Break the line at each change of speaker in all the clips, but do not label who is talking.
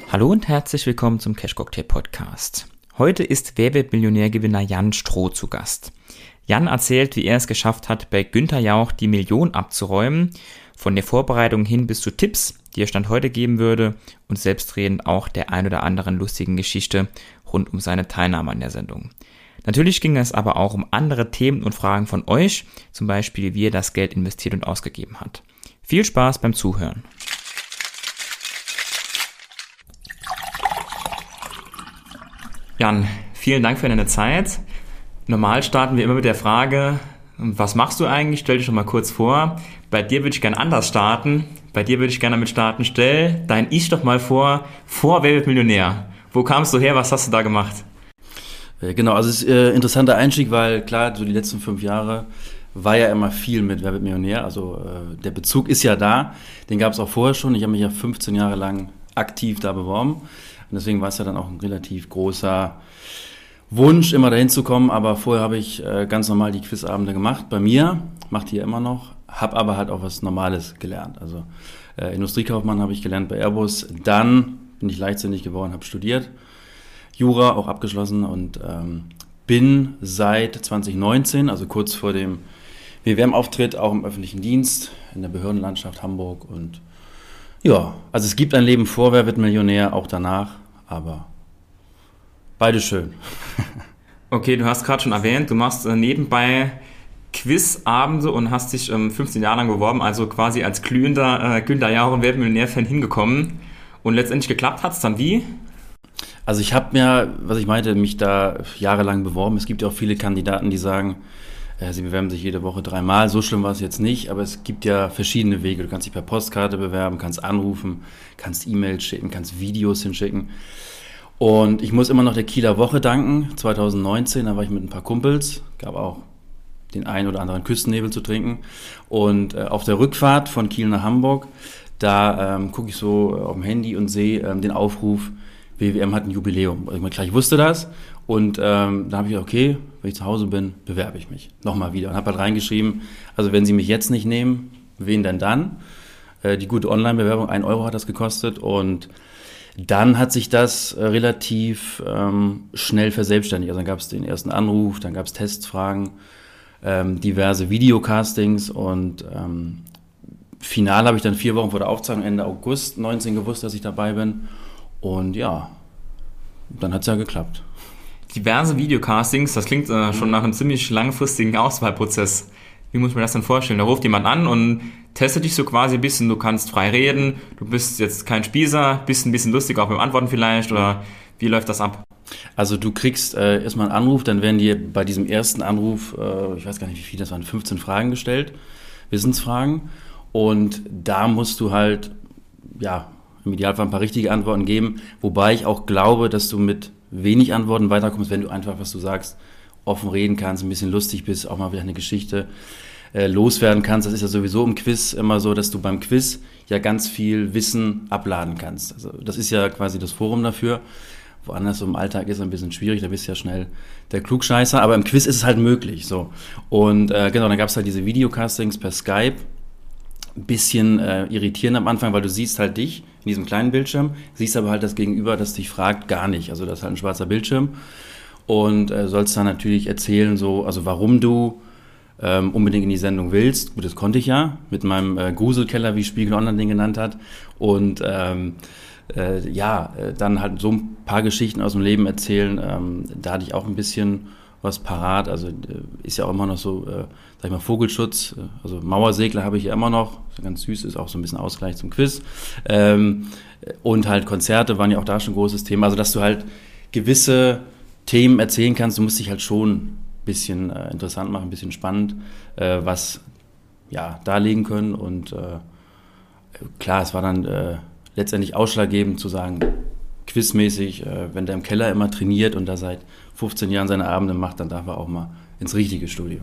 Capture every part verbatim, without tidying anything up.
Hallo und herzlich willkommen zum Cash Cocktail Podcast. Heute ist Wer wird Millionär-Gewinner Jan Stroh zu Gast. Jan erzählt, wie er es geschafft hat, bei Günther Jauch die Million abzuräumen, von der Vorbereitung hin bis zu Tipps, die er Stand heute geben würde und selbstredend auch der ein oder anderen lustigen Geschichte rund um seine Teilnahme an der Sendung. Natürlich ging es aber auch um andere Themen und Fragen von euch, zum Beispiel wie er das Geld investiert und ausgegeben hat. Viel Spaß beim Zuhören. Jan, vielen Dank für deine Zeit. Normal starten wir immer mit der Frage, was machst du eigentlich? Stell dich schon mal kurz vor. Bei dir würde ich gerne anders starten. Bei dir würde ich gerne damit starten. Stell dein Ich doch mal vor, vor Wer wird Millionär? Wo kamst du her? Was hast du da gemacht?
Genau, also es ist ein äh, interessanter Einstieg, weil klar, so die letzten fünf Jahre war ja immer viel mit Wer wird Millionär. Also äh, der Bezug ist ja da. Den gab es auch vorher schon. Ich habe mich ja fünfzehn Jahre lang aktiv da beworben. Und deswegen war es ja dann auch ein relativ großer Wunsch, immer dahin zu kommen. Aber vorher habe ich äh, ganz normal die Quizabende gemacht. Bei mir, macht die ja immer noch, habe aber halt auch was Normales gelernt. Also äh, Industriekaufmann habe ich gelernt bei Airbus. Dann bin ich leichtsinnig geworden, habe studiert. Jura auch abgeschlossen und ähm, bin seit zwanzig neunzehn, also kurz vor dem W W M-Auftritt, auch im öffentlichen Dienst in der Behördenlandschaft Hamburg. Und ja, also es gibt ein Leben vor Wer wird Millionär, auch danach, aber beides schön.
Okay, du hast gerade schon erwähnt, du machst äh, nebenbei Quizabende und hast dich ähm, fünfzehn Jahre lang beworben, also quasi als glühender äh, Günther Jauch und Wer wird Millionär-Fan hingekommen. Und letztendlich geklappt hat es dann wie?
Also ich habe mir, was ich meinte, mich da jahrelang beworben. Es gibt ja auch viele Kandidaten, die sagen, äh, sie bewerben sich jede Woche dreimal. So schlimm war es jetzt nicht, aber es gibt ja verschiedene Wege. Du kannst dich per Postkarte bewerben, kannst anrufen, kannst E-Mails schicken, kannst Videos hinschicken. Und ich muss immer noch der Kieler Woche danken. zwanzig neunzehn, da war ich mit ein paar Kumpels, gab auch den einen oder anderen Küstennebel zu trinken. Und äh, auf der Rückfahrt von Kiel nach Hamburg, da ähm, gucke ich so auf dem Handy und sehe ähm, den Aufruf, W W M hat ein Jubiläum. Also klar, ich wusste das und ähm, da habe ich gesagt, okay, wenn ich zu Hause bin, bewerbe ich mich nochmal wieder. Und habe halt reingeschrieben, also wenn Sie mich jetzt nicht nehmen, wen denn dann? Äh, die gute Online-Bewerbung, ein Euro hat das gekostet und dann hat sich das äh, relativ ähm, schnell verselbstständigt. Also dann gab es den ersten Anruf, dann gab es Testfragen, ähm, diverse Videocastings und ähm, final habe ich dann vier Wochen vor der Aufzeichnung, Ende August neunzehn gewusst, dass ich dabei bin. Und ja, dann hat es ja geklappt.
Diverse Videocastings, das klingt äh, schon nach einem ziemlich langfristigen Auswahlprozess. Wie muss man das denn vorstellen? Da ruft jemand an und testet dich so quasi ein bisschen, du kannst frei reden, du bist jetzt kein Spießer, bist ein bisschen lustig auch beim Antworten vielleicht, oder wie läuft das ab?
Also du kriegst äh, erstmal einen Anruf, dann werden dir bei diesem ersten Anruf, äh, ich weiß gar nicht wie viel, das waren fünfzehn Fragen gestellt, Wissensfragen, und da musst du halt, ja, im Idealfall ein paar richtige Antworten geben, wobei ich auch glaube, dass du mit wenig Antworten weiterkommst, wenn du einfach, was du sagst, offen reden kannst, ein bisschen lustig bist, auch mal wieder eine Geschichte äh, loswerden kannst. Das ist ja sowieso im Quiz immer so, dass du beim Quiz ja ganz viel Wissen abladen kannst. Also das ist ja quasi das Forum dafür. Woanders so im Alltag ist es ein bisschen schwierig, da bist du ja schnell der Klugscheißer, aber im Quiz ist es halt möglich. So. Und äh, genau, dann gab es halt diese Videocastings per Skype. Bisschen äh, irritierend am Anfang, weil du siehst halt dich in diesem kleinen Bildschirm, siehst aber halt das Gegenüber, das dich fragt, gar nicht. Also das ist halt ein schwarzer Bildschirm und äh, sollst dann natürlich erzählen, so, also warum du ähm, unbedingt in die Sendung willst. Gut, das konnte ich ja mit meinem äh, Gruselkeller, wie Spiegel Online den genannt hat. Und ähm, äh, ja, äh, dann halt so ein paar Geschichten aus dem Leben erzählen. Ähm, da hatte ich auch ein bisschen was parat, also äh, ist ja auch immer noch so, äh, sag ich mal, Vogelschutz, äh, also Mauersegler habe ich ja immer noch, so ganz süß, ist auch so ein bisschen Ausgleich zum Quiz, ähm, und halt Konzerte waren ja auch da schon ein großes Thema, also dass du halt gewisse Themen erzählen kannst, du musst dich halt schon ein bisschen äh, interessant machen, ein bisschen spannend, äh, was, ja, darlegen können und äh, klar, es war dann äh, letztendlich ausschlaggebend zu sagen, quizmäßig, äh, wenn der im Keller immer trainiert und da seit fünfzehn Jahren seine Abende macht, dann darf er auch mal ins richtige Studio.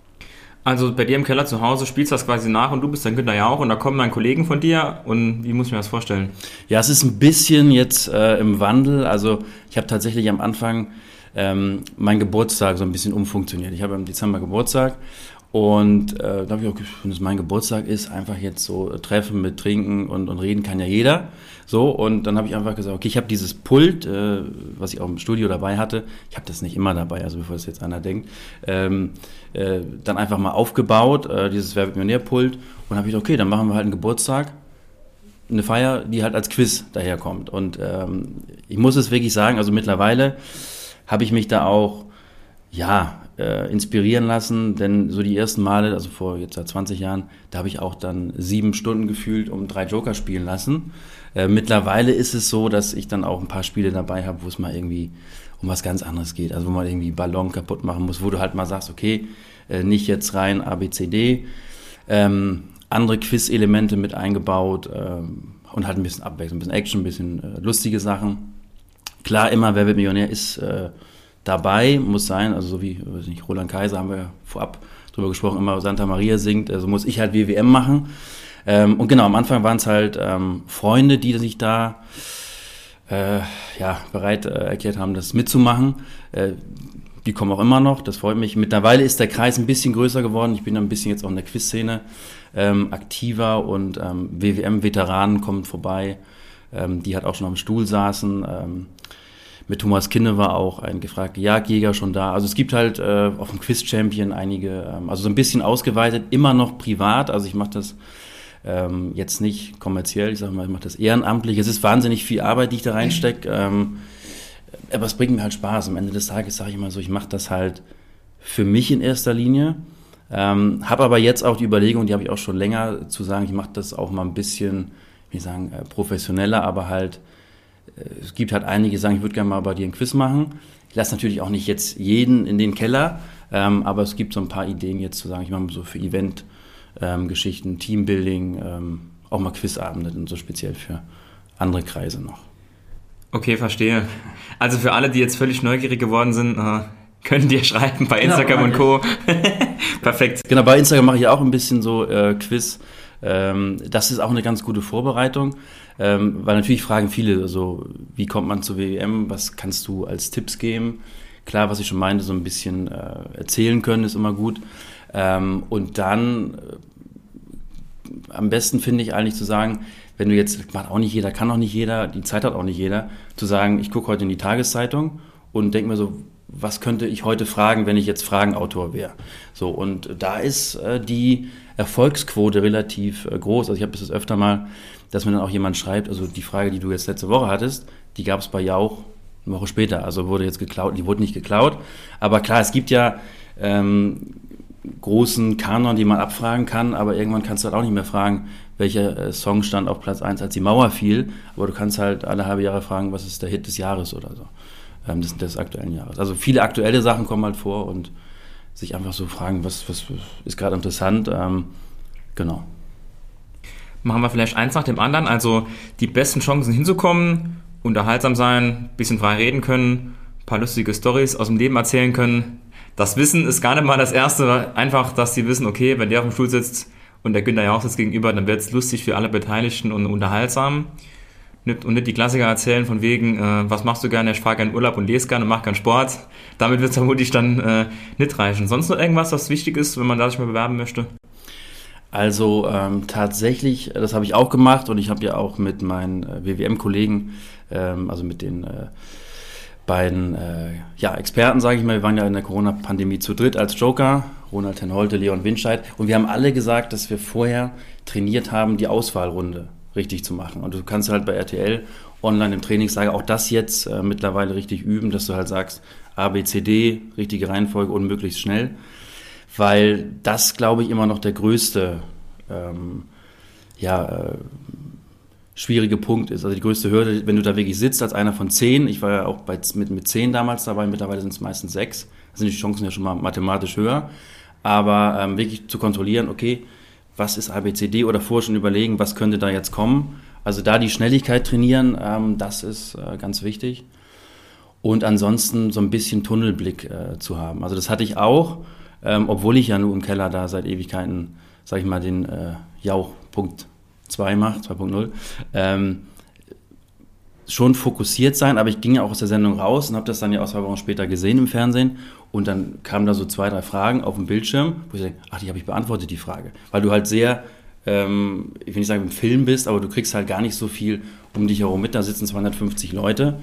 Also bei dir im Keller zu Hause spielst du das quasi nach und du bist dann Günther Jauch und da kommen dann Kollegen von dir und wie muss ich mir das vorstellen?
Ja, es ist ein bisschen jetzt äh, im Wandel, also ich habe tatsächlich am Anfang ähm, meinen Geburtstag so ein bisschen umfunktioniert. Ich habe im Dezember Geburtstag Und äh, da habe ich auch, wenn es mein Geburtstag ist, einfach jetzt so treffen mit Trinken und, und reden kann ja jeder. So, und dann habe ich einfach gesagt, okay, ich habe dieses Pult, äh, was ich auch im Studio dabei hatte, ich habe das nicht immer dabei, also bevor das jetzt einer denkt, ähm, äh, dann einfach mal aufgebaut, äh, dieses Wer wird Millionär-Pult, und habe ich gesagt, okay, dann machen wir halt einen Geburtstag, eine Feier, die halt als Quiz daherkommt. Und ähm, ich muss es wirklich sagen, also mittlerweile habe ich mich da auch, ja, äh, inspirieren lassen, denn so die ersten Male, also vor jetzt seit zwanzig Jahren, da habe ich auch dann sieben Stunden gefühlt um drei Joker spielen lassen. Äh, mittlerweile ist es so, dass ich dann auch ein paar Spiele dabei habe, wo es mal irgendwie um was ganz anderes geht, also wo man irgendwie Ballon kaputt machen muss, wo du halt mal sagst, okay, äh, nicht jetzt rein A, B, C, D, ähm, andere Quiz-Elemente mit eingebaut ähm, und halt ein bisschen Abwechslung, ein bisschen Action, ein bisschen äh, lustige Sachen. Klar, immer Wer wird Millionär ist äh, dabei, muss sein, also so wie, weiß nicht, Roland Kaiser haben wir ja vorab drüber gesprochen, immer Santa Maria singt, also muss ich halt W W M machen. Ähm, und genau, am Anfang waren es halt ähm, Freunde, die sich da äh, ja, bereit äh, erklärt haben, das mitzumachen. Äh, die kommen auch immer noch, das freut mich. Mittlerweile ist der Kreis ein bisschen größer geworden, ich bin ein bisschen jetzt auch in der Quiz-Szene ähm, aktiver, und ähm, W W M-Veteranen kommen vorbei, ähm, die halt auch schon am Stuhl saßen. Ähm, mit Thomas Kinne war auch ein gefragter Jagdjäger schon da. Also es gibt halt äh, auf dem Quiz-Champion einige, ähm, also so ein bisschen ausgeweitet, immer noch privat, also ich mache das ähm, jetzt nicht kommerziell, ich sage mal, ich mache das ehrenamtlich. Es ist wahnsinnig viel Arbeit, die ich da reinstecke, ähm, aber es bringt mir halt Spaß. Am Ende des Tages sage ich immer so, ich mache das halt für mich in erster Linie. Ähm, habe aber jetzt auch die Überlegung, die habe ich auch schon länger, zu sagen, ich mache das auch mal ein bisschen, wie sagen, äh, professioneller, aber halt, äh, es gibt halt einige, die sagen, ich würde gerne mal bei dir ein Quiz machen. Ich lasse natürlich auch nicht jetzt jeden in den Keller, ähm, aber es gibt so ein paar Ideen jetzt zu sagen, ich mache so für Event-Geschichten, ähm, Teambuilding, ähm, auch mal Quizabende und so speziell für andere Kreise noch.
Okay, verstehe. Also für alle, die jetzt völlig neugierig geworden sind, äh, können dir schreiben bei Instagram genau, und Co. Perfekt.
Genau, bei Instagram mache ich auch ein bisschen so äh, Quiz. Ähm, das ist auch eine ganz gute Vorbereitung, ähm, weil natürlich fragen viele, so, wie kommt man zur W W M, was kannst du als Tipps geben? Klar, was ich schon meinte, so ein bisschen äh, erzählen können ist immer gut. Ähm, und dann äh, am besten finde ich eigentlich zu sagen, wenn du jetzt, macht auch nicht jeder, kann auch nicht jeder, die Zeit hat auch nicht jeder, zu sagen, ich gucke heute in die Tageszeitung und denke mir so, was könnte ich heute fragen, wenn ich jetzt Fragenautor wäre? So, und da ist äh, die Erfolgsquote relativ äh, groß. Also ich habe es öfter mal, dass mir dann auch jemand schreibt, also die Frage, die du jetzt letzte Woche hattest, die gab es bei Jauch eine Woche später. Also wurde jetzt geklaut, die wurde nicht geklaut. Aber klar, es gibt ja ähm, großen Kanon, die man abfragen kann, aber irgendwann kannst du halt auch nicht mehr fragen, welcher äh, Song stand auf Platz eins, als die Mauer fiel. Aber du kannst halt alle halbe Jahre fragen, was ist der Hit des Jahres oder so. Ähm, des, des aktuellen Jahres. Also viele aktuelle Sachen kommen halt vor und sich einfach so fragen, was, was ist gerade interessant. Ähm, genau.
Machen wir vielleicht eins nach dem anderen. Also die besten Chancen hinzukommen, unterhaltsam sein, bisschen frei reden können, ein paar lustige Storys aus dem Leben erzählen können. Das Wissen ist gar nicht mal das Erste. Einfach, dass die wissen, okay, wenn der auf dem Stuhl sitzt und der Günther Jauch sitzt gegenüber, dann wird es lustig für alle Beteiligten und unterhaltsam. Und nicht die Klassiker erzählen von wegen, äh, was machst du gerne? Ich fahre gerne Urlaub und lese gerne und mache gerne Sport. Damit wird es vermutlich dann äh, nicht reichen. Sonst noch irgendwas, was wichtig ist, wenn man da sich mal bewerben möchte?
Also ähm, tatsächlich, das habe ich auch gemacht und ich habe ja auch mit meinen äh, W W M-Kollegen, ähm, also mit den äh, beiden äh, ja, Experten, sage ich mal, wir waren ja in der Corona-Pandemie zu dritt als Joker, Ronald ten Holte, Leon Winscheid, und wir haben alle gesagt, dass wir vorher trainiert haben, die Auswahlrunde richtig zu machen. Und du kannst halt bei R T L online im Trainingslager auch das jetzt äh, mittlerweile richtig üben, dass du halt sagst, A, B, C, D, richtige Reihenfolge und möglichst schnell. Weil das, glaube ich, immer noch der größte ähm, ja, äh, schwierige Punkt ist. Also die größte Hürde, wenn du da wirklich sitzt als einer von zehn, ich war ja auch bei, mit, mit zehn damals dabei, mittlerweile sind es meistens sechs, da sind die Chancen ja schon mal mathematisch höher, aber ähm, wirklich zu kontrollieren, okay, was ist A B C D oder vorher schon überlegen, was könnte da jetzt kommen. Also da die Schnelligkeit trainieren, ähm, das ist äh, ganz wichtig. Und ansonsten so ein bisschen Tunnelblick äh, zu haben. Also das hatte ich auch, ähm, obwohl ich ja nur im Keller da seit Ewigkeiten, sag ich mal, den äh, Jauch Punkt zwei mache, zwei Punkt null. Ähm, schon fokussiert sein, aber ich ging ja auch aus der Sendung raus und habe das dann ja auch zwei Wochen später gesehen im Fernsehen und dann kamen da so zwei, drei Fragen auf dem Bildschirm, wo ich denke, ach, die habe ich beantwortet, die Frage. Weil du halt sehr, ähm, ich will nicht sagen im Film bist, aber du kriegst halt gar nicht so viel um dich herum mit, da sitzen zweihundertfünfzig Leute.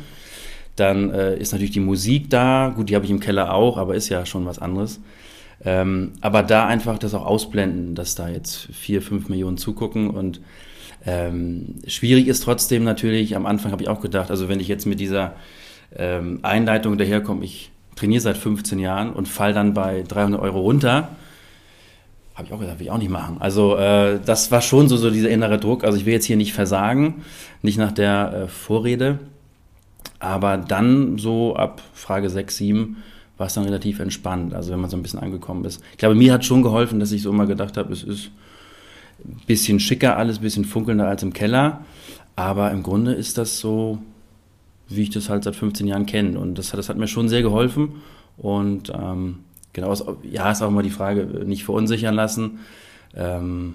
Dann äh, ist natürlich die Musik da, gut, die habe ich im Keller auch, aber ist ja schon was anderes. Ähm, aber da einfach das auch ausblenden, dass da jetzt vier, fünf Millionen zugucken und ähm, schwierig ist trotzdem natürlich, am Anfang habe ich auch gedacht, also wenn ich jetzt mit dieser ähm, Einleitung daherkomme, ich trainiere seit fünfzehn Jahren und fall dann bei dreihundert Euro runter, habe ich auch gedacht, will ich auch nicht machen. Also äh, das war schon so, so dieser innere Druck, also ich will jetzt hier nicht versagen, nicht nach der äh, Vorrede, aber dann so ab Frage sechs, sieben war es dann relativ entspannt, also wenn man so ein bisschen angekommen ist. Ich glaube, mir hat schon geholfen, dass ich so immer gedacht habe, es ist ein bisschen schicker alles, ein bisschen funkelnder als im Keller, aber im Grunde ist das so, wie ich das halt seit fünfzehn Jahren kenne und das, das hat mir schon sehr geholfen und ähm, genau, ja, ist auch immer die Frage, nicht verunsichern lassen, ähm,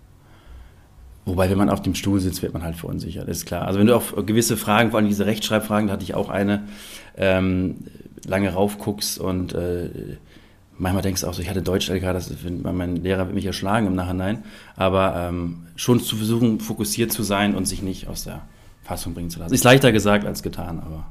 wobei, wenn man auf dem Stuhl sitzt, wird man halt verunsichert, ist klar. Also wenn du auf gewisse Fragen, vor allem diese Rechtschreibfragen, da hatte ich auch eine, ähm, lange raufguckst und äh, manchmal denkst du auch so, ich hatte Deutsch-L K, das, mein Lehrer wird mich erschlagen im Nachhinein, aber ähm, schon zu versuchen, fokussiert zu sein und sich nicht aus der Fassung bringen zu lassen. Ist leichter gesagt als getan, aber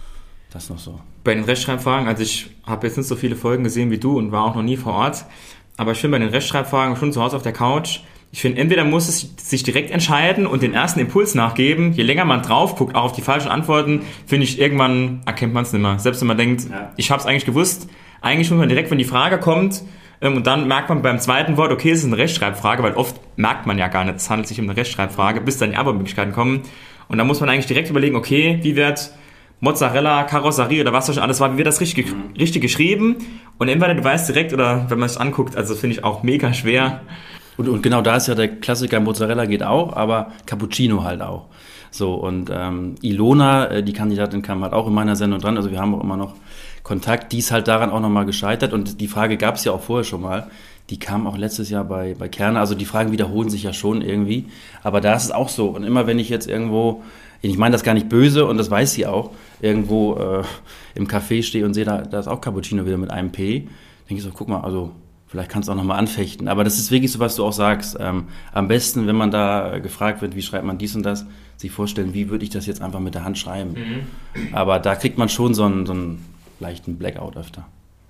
das noch so.
Bei den Rechtschreibfragen, also ich habe jetzt nicht so viele Folgen gesehen wie du und war auch noch nie vor Ort, aber ich finde bei den Rechtschreibfragen schon zu Hause auf der Couch, ich finde, entweder muss es sich direkt entscheiden und den ersten Impuls nachgeben. Je länger man drauf guckt, auch auf die falschen Antworten, finde ich, irgendwann erkennt man es nicht mehr. Selbst wenn man denkt, ja, ich habe es eigentlich gewusst, eigentlich muss man direkt, wenn die Frage kommt, ähm, und dann merkt man beim zweiten Wort, okay, es ist eine Rechtschreibfrage, weil oft merkt man ja gar nicht, es handelt sich um eine Rechtschreibfrage, bis dann die Antwortmöglichkeiten kommen. Und dann muss man eigentlich direkt überlegen, okay, wie wird Mozzarella, Karosserie oder was das schon alles war, wie wird das richtig, mhm. richtig geschrieben? Und entweder du weißt direkt oder wenn man es anguckt, also finde ich auch mega schwer.
Und, und genau da ist ja der Klassiker, Mozzarella geht auch, aber Cappuccino halt auch. So, und ähm, Ilona, die Kandidatin, kam halt auch in meiner Sendung dran, also wir haben auch immer noch Kontakt, die ist halt daran auch nochmal gescheitert und die Frage gab es ja auch vorher schon mal, die kam auch letztes Jahr bei, bei Kerner, also die Fragen wiederholen sich ja schon irgendwie, aber da ist es auch so und immer wenn ich jetzt irgendwo, ich meine das gar nicht böse und das weiß sie auch, irgendwo äh, im Café stehe und sehe, da, da ist auch Cappuccino wieder mit einem P, denke ich so, guck mal, also vielleicht kannst du auch nochmal anfechten. Aber das ist wirklich so, was du auch sagst. Ähm, am besten, wenn man da gefragt wird, wie schreibt man dies und das, sich vorstellen, wie würde ich das jetzt einfach mit der Hand schreiben. Mhm. Aber da kriegt man schon so einen, so einen leichten Blackout öfter.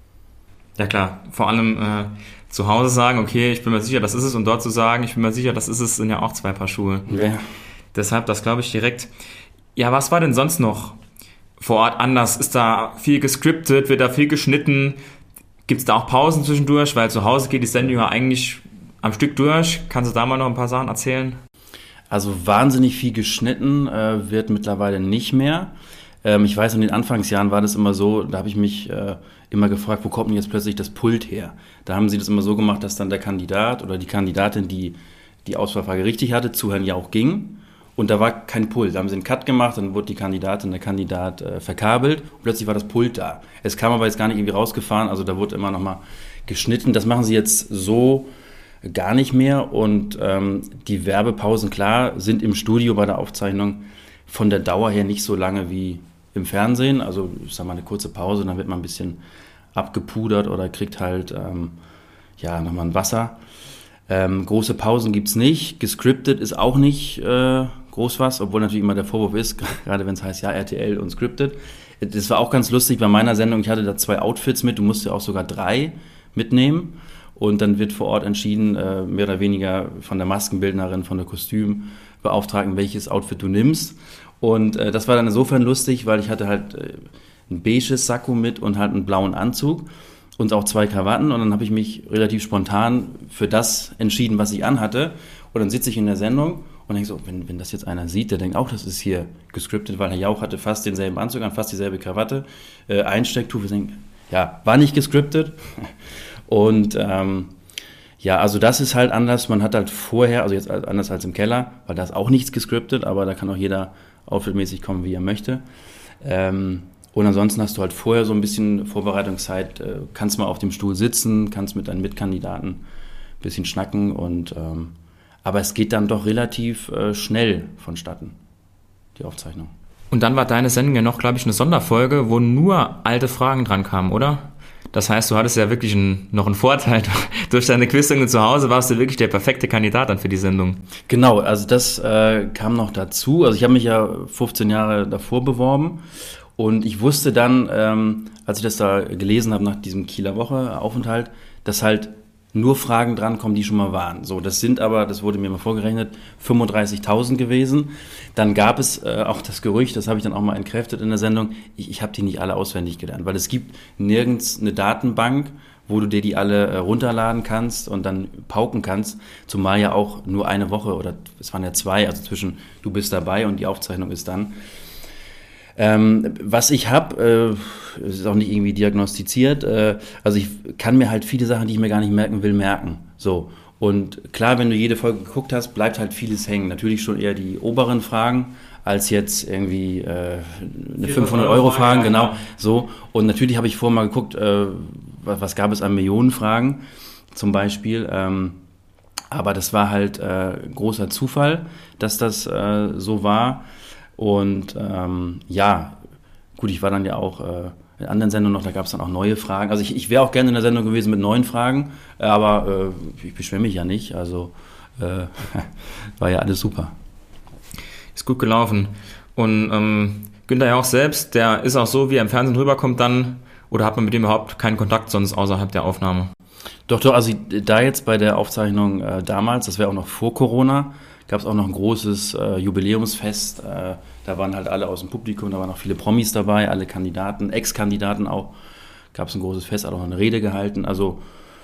Ja klar, vor allem äh, zu Hause sagen, okay, ich bin mir sicher, das ist es. Und dort zu sagen, ich bin mir sicher, das ist es, sind ja auch zwei Paar Schuhe.
Ja.
Deshalb, das glaube ich direkt. Ja, was war denn sonst noch vor Ort anders? Ist da viel gescriptet? Wird da viel geschnitten? Gibt es da auch Pausen zwischendurch? Weil zu Hause geht die Sendung ja eigentlich am Stück durch. Kannst du da mal noch ein paar Sachen erzählen?
Also wahnsinnig viel geschnitten äh, wird mittlerweile nicht mehr. Ähm, ich weiß, in den Anfangsjahren war das immer so, da habe ich mich äh, immer gefragt, wo kommt denn jetzt plötzlich das Pult her? Da haben sie das immer so gemacht, dass dann der Kandidat oder die Kandidatin, die die Auswahlfrage richtig hatte, zu Herrn Jauch ging. Und da war kein Pult. Da haben sie einen Cut gemacht, dann wurde die Kandidatin, der Kandidat äh, verkabelt und plötzlich war das Pult da. Es kam aber jetzt gar nicht irgendwie rausgefahren, also da wurde immer nochmal geschnitten. Das machen sie jetzt so gar nicht mehr und ähm, die Werbepausen, klar, sind im Studio bei der Aufzeichnung von der Dauer her nicht so lange wie im Fernsehen. Also ich sag mal eine kurze Pause, dann wird man ein bisschen abgepudert oder kriegt halt ähm, ja nochmal ein Wasser. Ähm, große Pausen gibt's nicht, gescriptet ist auch nicht äh, groß was, obwohl natürlich immer der Vorwurf ist, gerade wenn es heißt, ja, R T L und scriptet. Das war auch ganz lustig bei meiner Sendung, ich hatte da zwei Outfits mit, du musst ja auch sogar drei mitnehmen und dann wird vor Ort entschieden, äh, mehr oder weniger von der Maskenbildnerin, von der Kostümbeauftragten, welches Outfit du nimmst. Und äh, das war dann insofern lustig, weil ich hatte halt äh, ein beiges Sakko mit und halt einen blauen Anzug und auch zwei Krawatten und dann habe ich mich relativ spontan für das entschieden, was ich anhatte und dann sitze ich in der Sendung und denke so, wenn, wenn das jetzt einer sieht, der denkt auch, das ist hier gescriptet, weil Herr Jauch hatte fast denselben Anzug an, fast dieselbe Krawatte, äh, Einstecktuch, wir denken, ja, war nicht gescriptet und ähm, ja, also das ist halt anders, man hat halt vorher, also jetzt anders als im Keller, weil da ist auch nichts gescriptet, aber da kann auch jeder outfitmäßig kommen, wie er möchte. Ähm, Und ansonsten hast du halt vorher so ein bisschen Vorbereitungszeit, äh, kannst mal auf dem Stuhl sitzen, kannst mit deinen Mitkandidaten ein bisschen schnacken. Und, ähm, aber es geht dann doch relativ äh, schnell vonstatten, die Aufzeichnung.
Und dann war deine Sendung ja noch, glaube ich, eine Sonderfolge, wo nur alte Fragen dran kamen, oder? Das heißt, du hattest ja wirklich einen, noch einen Vorteil. Durch deine Quizsendung zu Hause warst du wirklich der perfekte Kandidat dann für die Sendung.
Genau, also das äh, kam noch dazu. Also ich habe mich ja fünfzehn Jahre davor beworben und ich wusste dann, ähm, als ich das da gelesen habe nach diesem Kieler Woche Aufenthalt, dass halt nur Fragen drankommen, die schon mal waren. So, das sind aber, das wurde mir mal vorgerechnet, fünfunddreißigtausend gewesen. Dann gab es äh, auch das Gerücht, das habe ich dann auch mal entkräftet in der Sendung, ich, ich habe die nicht alle auswendig gelernt, weil es gibt nirgends eine Datenbank, wo du dir die alle äh, runterladen kannst und dann pauken kannst, zumal ja auch nur eine Woche oder es waren ja zwei, also zwischen du bist dabei und die Aufzeichnung ist dann. Ähm, was ich habe, äh, ist auch nicht irgendwie diagnostiziert, äh, also ich kann mir halt viele Sachen, die ich mir gar nicht merken will, merken. So. Und klar, wenn du jede Folge geguckt hast, bleibt halt vieles hängen. Natürlich schon eher die oberen Fragen, als jetzt irgendwie äh, eine fünfhundert-Euro-Fragen, genau, so. Und natürlich habe ich vorher mal geguckt, äh, was, was gab es an Millionenfragen zum Beispiel, ähm, aber das war halt äh, großer Zufall, dass das äh, so war. Und ähm, ja, gut, ich war dann ja auch äh, in anderen Sendungen noch, da gab es dann auch neue Fragen. Also ich, ich wäre auch gerne in der Sendung gewesen mit neuen Fragen, aber äh, ich beschwere mich ja nicht, also äh, war ja alles super.
Ist gut gelaufen. Und ähm, Günther Jauch selbst, der ist auch so, wie er im Fernsehen rüberkommt dann, oder hat man mit dem überhaupt keinen Kontakt sonst außerhalb der Aufnahme?
Doch, doch, also da jetzt bei der Aufzeichnung äh, damals, das wäre auch noch vor Corona, gab es auch noch ein großes äh, Jubiläumsfest. Äh, da waren halt alle aus dem Publikum, da waren auch viele Promis dabei, alle Kandidaten, Ex-Kandidaten auch. Gab es ein großes Fest, auch noch eine Rede gehalten. Also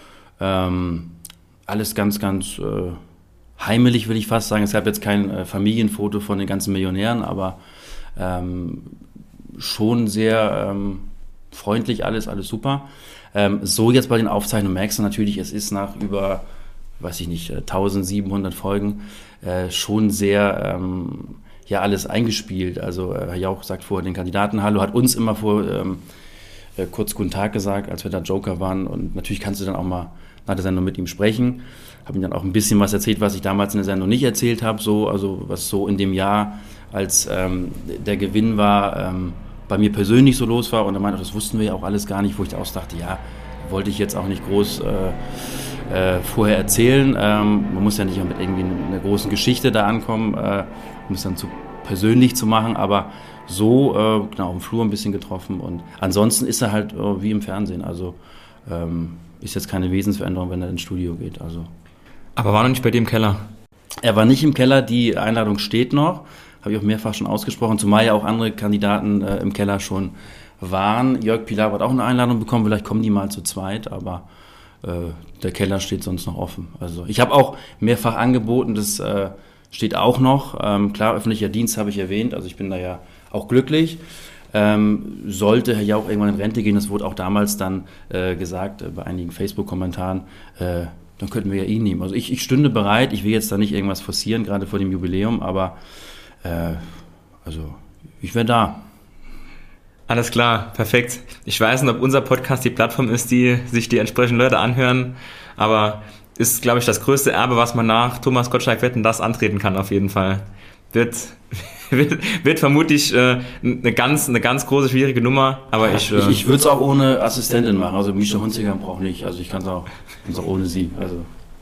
ähm, alles ganz, ganz äh, heimelig, will ich fast sagen. Es gab jetzt kein äh, Familienfoto von den ganzen Millionären, aber ähm, schon sehr ähm, freundlich alles, alles super. Ähm, so jetzt bei den Aufzeichnungen merkst du natürlich, es ist nach über, weiß ich nicht, eintausendsiebenhundert Folgen äh, schon sehr, ähm, ja, alles eingespielt. Also äh, Herr Jauch sagt vorher den Kandidaten Hallo, hat uns immer vor ähm, äh, kurz Guten Tag gesagt, als wir da Joker waren. Und natürlich kannst du dann auch mal nach der Sendung mit ihm sprechen. Habe ihm dann auch ein bisschen was erzählt, was ich damals in der Sendung nicht erzählt habe, so, also was so in dem Jahr, als ähm, der Gewinn war, ähm, bei mir persönlich so los war. Und er meinte, das wussten wir ja auch alles gar nicht, wo ich auch dachte, ja, wollte ich jetzt auch nicht groß äh, äh, vorher erzählen. Ähm, man muss ja nicht mit irgendwie einer großen Geschichte da ankommen, äh, um es dann zu persönlich zu machen, aber so, äh, genau, im Flur ein bisschen getroffen. Und ansonsten ist er halt äh, wie im Fernsehen, also ähm, ist jetzt keine Wesensveränderung, wenn er ins Studio geht. Also.
Aber war noch nicht bei dir im Keller?
Er war nicht im Keller, die Einladung steht noch, habe ich auch mehrfach schon ausgesprochen, zumal ja auch andere Kandidaten äh, im Keller schon waren. Jörg Pilawa hat auch eine Einladung bekommen, vielleicht kommen die mal zu zweit, aber äh, der Keller steht sonst noch offen. Also ich habe auch mehrfach angeboten, das äh, steht auch noch. Ähm, klar, öffentlicher Dienst habe ich erwähnt, also ich bin da ja auch glücklich. Ähm, sollte Herr Jauch irgendwann in Rente gehen, das wurde auch damals dann äh, gesagt, äh, bei einigen Facebook-Kommentaren, äh, dann könnten wir ja ihn nehmen. Also ich, ich stünde bereit, ich will jetzt da nicht irgendwas forcieren, gerade vor dem Jubiläum, aber äh, also ich wäre da.
Alles klar, perfekt. Ich weiß nicht, ob unser Podcast die Plattform ist, die sich die entsprechenden Leute anhören, aber ist, glaube ich, das größte Erbe, was man nach Thomas Gottschalk Wetten, das antreten kann auf jeden Fall. Wird, wird, wird vermutlich äh, eine, ganz, eine ganz große, schwierige Nummer, aber ich... Äh,
ich ich würde es auch ohne Assistentin machen, also Mischa Hunziker braucht nicht, also ich kann es auch, auch ohne sie. Also.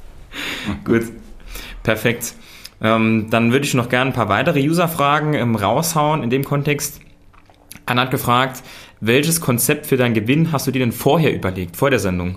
Gut, perfekt. Ähm, dann würde ich noch gerne ein paar weitere User-Fragen ähm, raushauen in dem Kontext. Anna hat gefragt, welches Konzept für deinen Gewinn hast du dir denn vorher überlegt, vor der Sendung?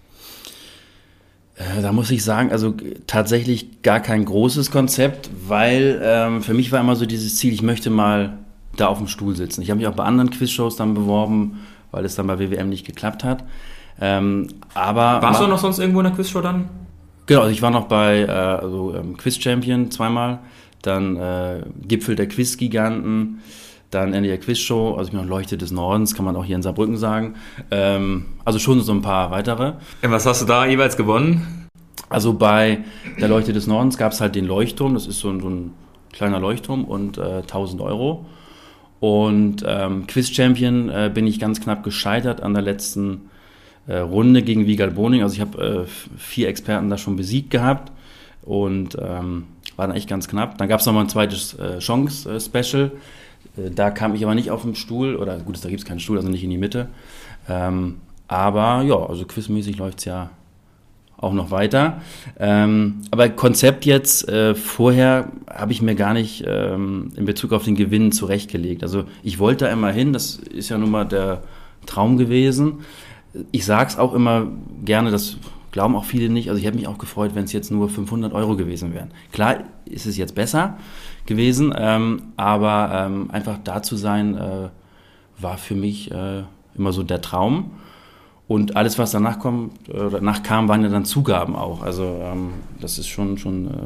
Äh, da muss ich sagen, also tatsächlich gar kein großes Konzept, weil ähm, für mich war immer so dieses Ziel, ich möchte mal da auf dem Stuhl sitzen. Ich habe mich auch bei anderen Quizshows dann beworben, weil es dann bei W W M nicht geklappt hat. Ähm, aber
Warst du noch sonst irgendwo in der Quizshow dann?
Genau, also ich war noch bei äh, also, ähm, Quiz Champion zweimal, dann äh, Gipfel der Quizgiganten, dann Ende der Quizshow, also ich bin noch Leuchte des Nordens, kann man auch hier in Saarbrücken sagen. Ähm, also schon so ein paar weitere.
Und was hast du da jeweils gewonnen?
Also bei der Leuchte des Nordens gab es halt den Leuchtturm, das ist so ein, so ein kleiner Leuchtturm und äh, tausend Euro. Und ähm, Quiz Champion äh, bin ich ganz knapp gescheitert an der letzten äh, Runde gegen Wiegald Boning. Also ich habe äh, vier Experten da schon besiegt gehabt und ähm, war dann echt ganz knapp. Dann gab es nochmal ein zweites äh, Chance-Special. Äh, da kam ich aber nicht auf den Stuhl, oder gut, da gibt es keinen Stuhl, also nicht in die Mitte. Ähm, aber ja, also quizmäßig läuft es ja auch noch weiter. Ähm, aber Konzept jetzt, äh, vorher habe ich mir gar nicht ähm, in Bezug auf den Gewinn zurechtgelegt. Also ich wollte da immer hin, das ist ja nun mal der Traum gewesen. Ich sage es auch immer gerne, das glauben auch viele nicht. Also ich hätte mich auch gefreut, wenn es jetzt nur fünfhundert Euro gewesen wären. Klar ist es jetzt besser gewesen, ähm, aber ähm, einfach da zu sein, äh, war für mich äh, immer so der Traum. Und alles, was danach kommt, äh, danach kam, waren ja dann Zugaben auch. Also ähm, das ist schon, schon äh,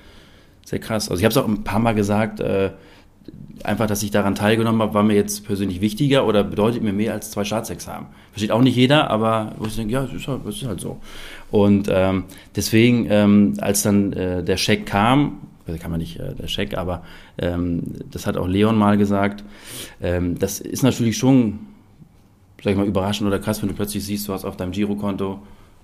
sehr krass. Also ich habe es auch ein paar Mal gesagt, äh, einfach, dass ich daran teilgenommen habe, war mir jetzt persönlich wichtiger oder bedeutet mir mehr als zwei Staatsexamen. Versteht auch nicht jeder, aber wo ich denke, ja, das ist halt, das ist halt so. Und ähm, deswegen, ähm, als dann äh, der Scheck kam, also kann man nicht äh, der Scheck, aber ähm, das hat auch Leon mal gesagt, ähm, das ist natürlich schon, sag ich mal, überraschend oder krass, wenn du plötzlich siehst, du hast auf deinem Girokonto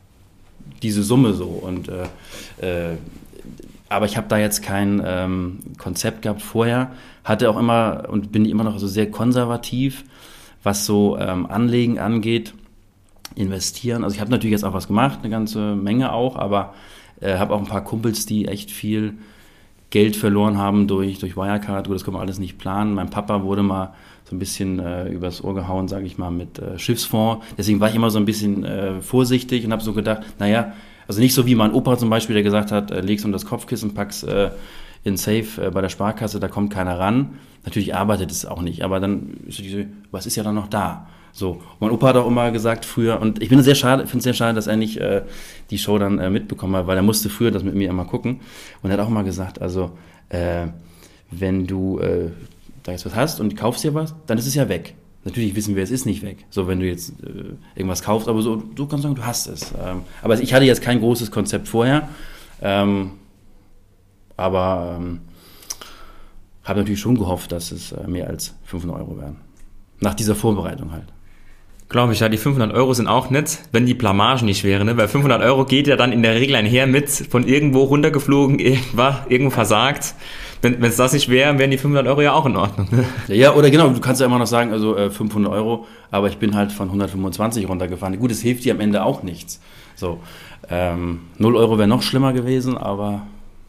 diese Summe so. Und äh, äh, aber ich habe da jetzt kein ähm, Konzept gehabt vorher, hatte auch immer und bin immer noch so sehr konservativ, was so ähm, Anlegen angeht, investieren. Also ich habe natürlich jetzt auch was gemacht, eine ganze Menge auch, aber äh, habe auch ein paar Kumpels, die echt viel Geld verloren haben durch, durch Wirecard. Gut, das können wir alles nicht planen. Mein Papa wurde mal so ein bisschen äh, übers Ohr gehauen, sage ich mal, mit äh, Schiffsfonds. Deswegen war ich immer so ein bisschen äh, vorsichtig und habe so gedacht, naja, also nicht so wie mein Opa zum Beispiel, der gesagt hat, äh, leg's unter das Kopfkissen, pack's äh, in Safe äh, bei der Sparkasse, da kommt keiner ran. Natürlich arbeitet es auch nicht, aber dann ist diese, was ist ja dann noch da? So. Und mein Opa hat auch immer gesagt früher, und ich bin sehr schade, finde es sehr schade, dass er nicht äh, die Show dann äh, mitbekommen hat, weil er musste früher das mit mir immer gucken. Und er hat auch immer gesagt, also äh, wenn du äh, da jetzt was hast und kaufst dir was, dann ist es ja weg. Natürlich wissen wir, es ist nicht weg. So, wenn du jetzt äh, irgendwas kaufst, aber so, du kannst sagen, du hast es. Ähm, aber ich hatte jetzt kein großes Konzept vorher, ähm, aber ähm, habe natürlich schon gehofft, dass es äh, mehr als fünfhundert Euro werden. Nach dieser Vorbereitung halt.
Glaube ich, ja, die fünfhundert Euro sind auch nett, wenn die Blamage nicht wäre, ne? Weil fünfhundert Euro geht ja dann in der Regel einher mit von irgendwo runtergeflogen, irgendwas, irgendwo versagt. Wenn es das nicht wäre, wären die fünfhundert Euro ja auch in Ordnung. Ne?
Ja, oder genau, du kannst ja immer noch sagen, also äh, fünfhundert Euro, aber ich bin halt von hundertfünfundzwanzig runtergefahren. Gut, es hilft dir am Ende auch nichts. So, ähm, null Euro wäre noch schlimmer gewesen, aber...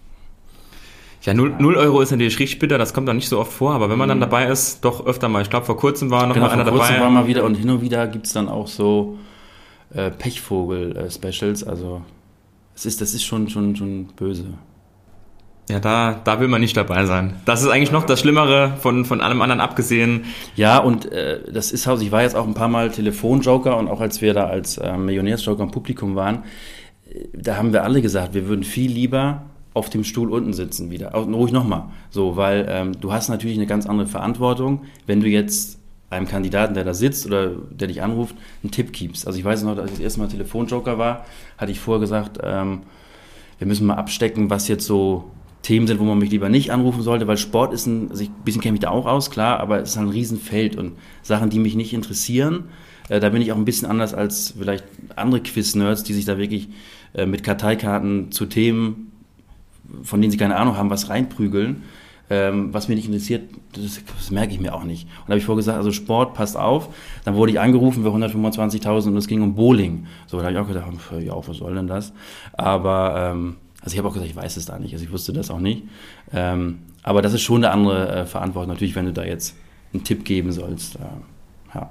Ja, null Euro ist natürlich richtig bitter, das kommt dann nicht so oft vor, aber wenn man dann dabei ist, doch öfter mal. Ich glaube, vor kurzem war noch
genau,
mal einer
vor kurzem
dabei.
War mal wieder, und hin und wieder gibt es dann auch so äh, Pechvogel-Specials, also es ist, das ist schon, schon, schon böse.
Ja, da, da will man nicht dabei sein. Das ist eigentlich noch das Schlimmere von, von allem anderen abgesehen.
Ja, und äh, das ist halt, ich war jetzt auch ein paar Mal Telefonjoker und auch als wir da als äh, Millionärsjoker im Publikum waren, äh, da haben wir alle gesagt, wir würden viel lieber auf dem Stuhl unten sitzen wieder. Ruhig nochmal. So, weil ähm, du hast natürlich eine ganz andere Verantwortung, wenn du jetzt einem Kandidaten, der da sitzt oder der dich anruft, einen Tipp gibst. Also ich weiß noch, als ich das erste Mal Telefonjoker war, hatte ich vorher gesagt, ähm, wir müssen mal abstecken, was jetzt so Themen sind, wo man mich lieber nicht anrufen sollte, weil Sport ist ein, also ich, ein bisschen kenne ich mich da auch aus, klar, aber es ist ein Riesenfeld und Sachen, die mich nicht interessieren, äh, da bin ich auch ein bisschen anders als vielleicht andere Quiz-Nerds, die sich da wirklich äh, mit Karteikarten zu Themen, von denen sie keine Ahnung haben, was reinprügeln, ähm, was mich nicht interessiert, das, das merke ich mir auch nicht. Und da habe ich vorgesagt, also Sport, passt auf. Dann wurde ich angerufen für hundertfünfundzwanzigtausend und es ging um Bowling. So, da habe ich auch gedacht, ja, was soll denn das? Aber, ähm, also ich habe auch gesagt, ich weiß es da nicht, also ich wusste das auch nicht. Ähm, aber das ist schon eine andere äh, Verantwortung, natürlich, wenn du da jetzt einen Tipp geben sollst. Äh, ja.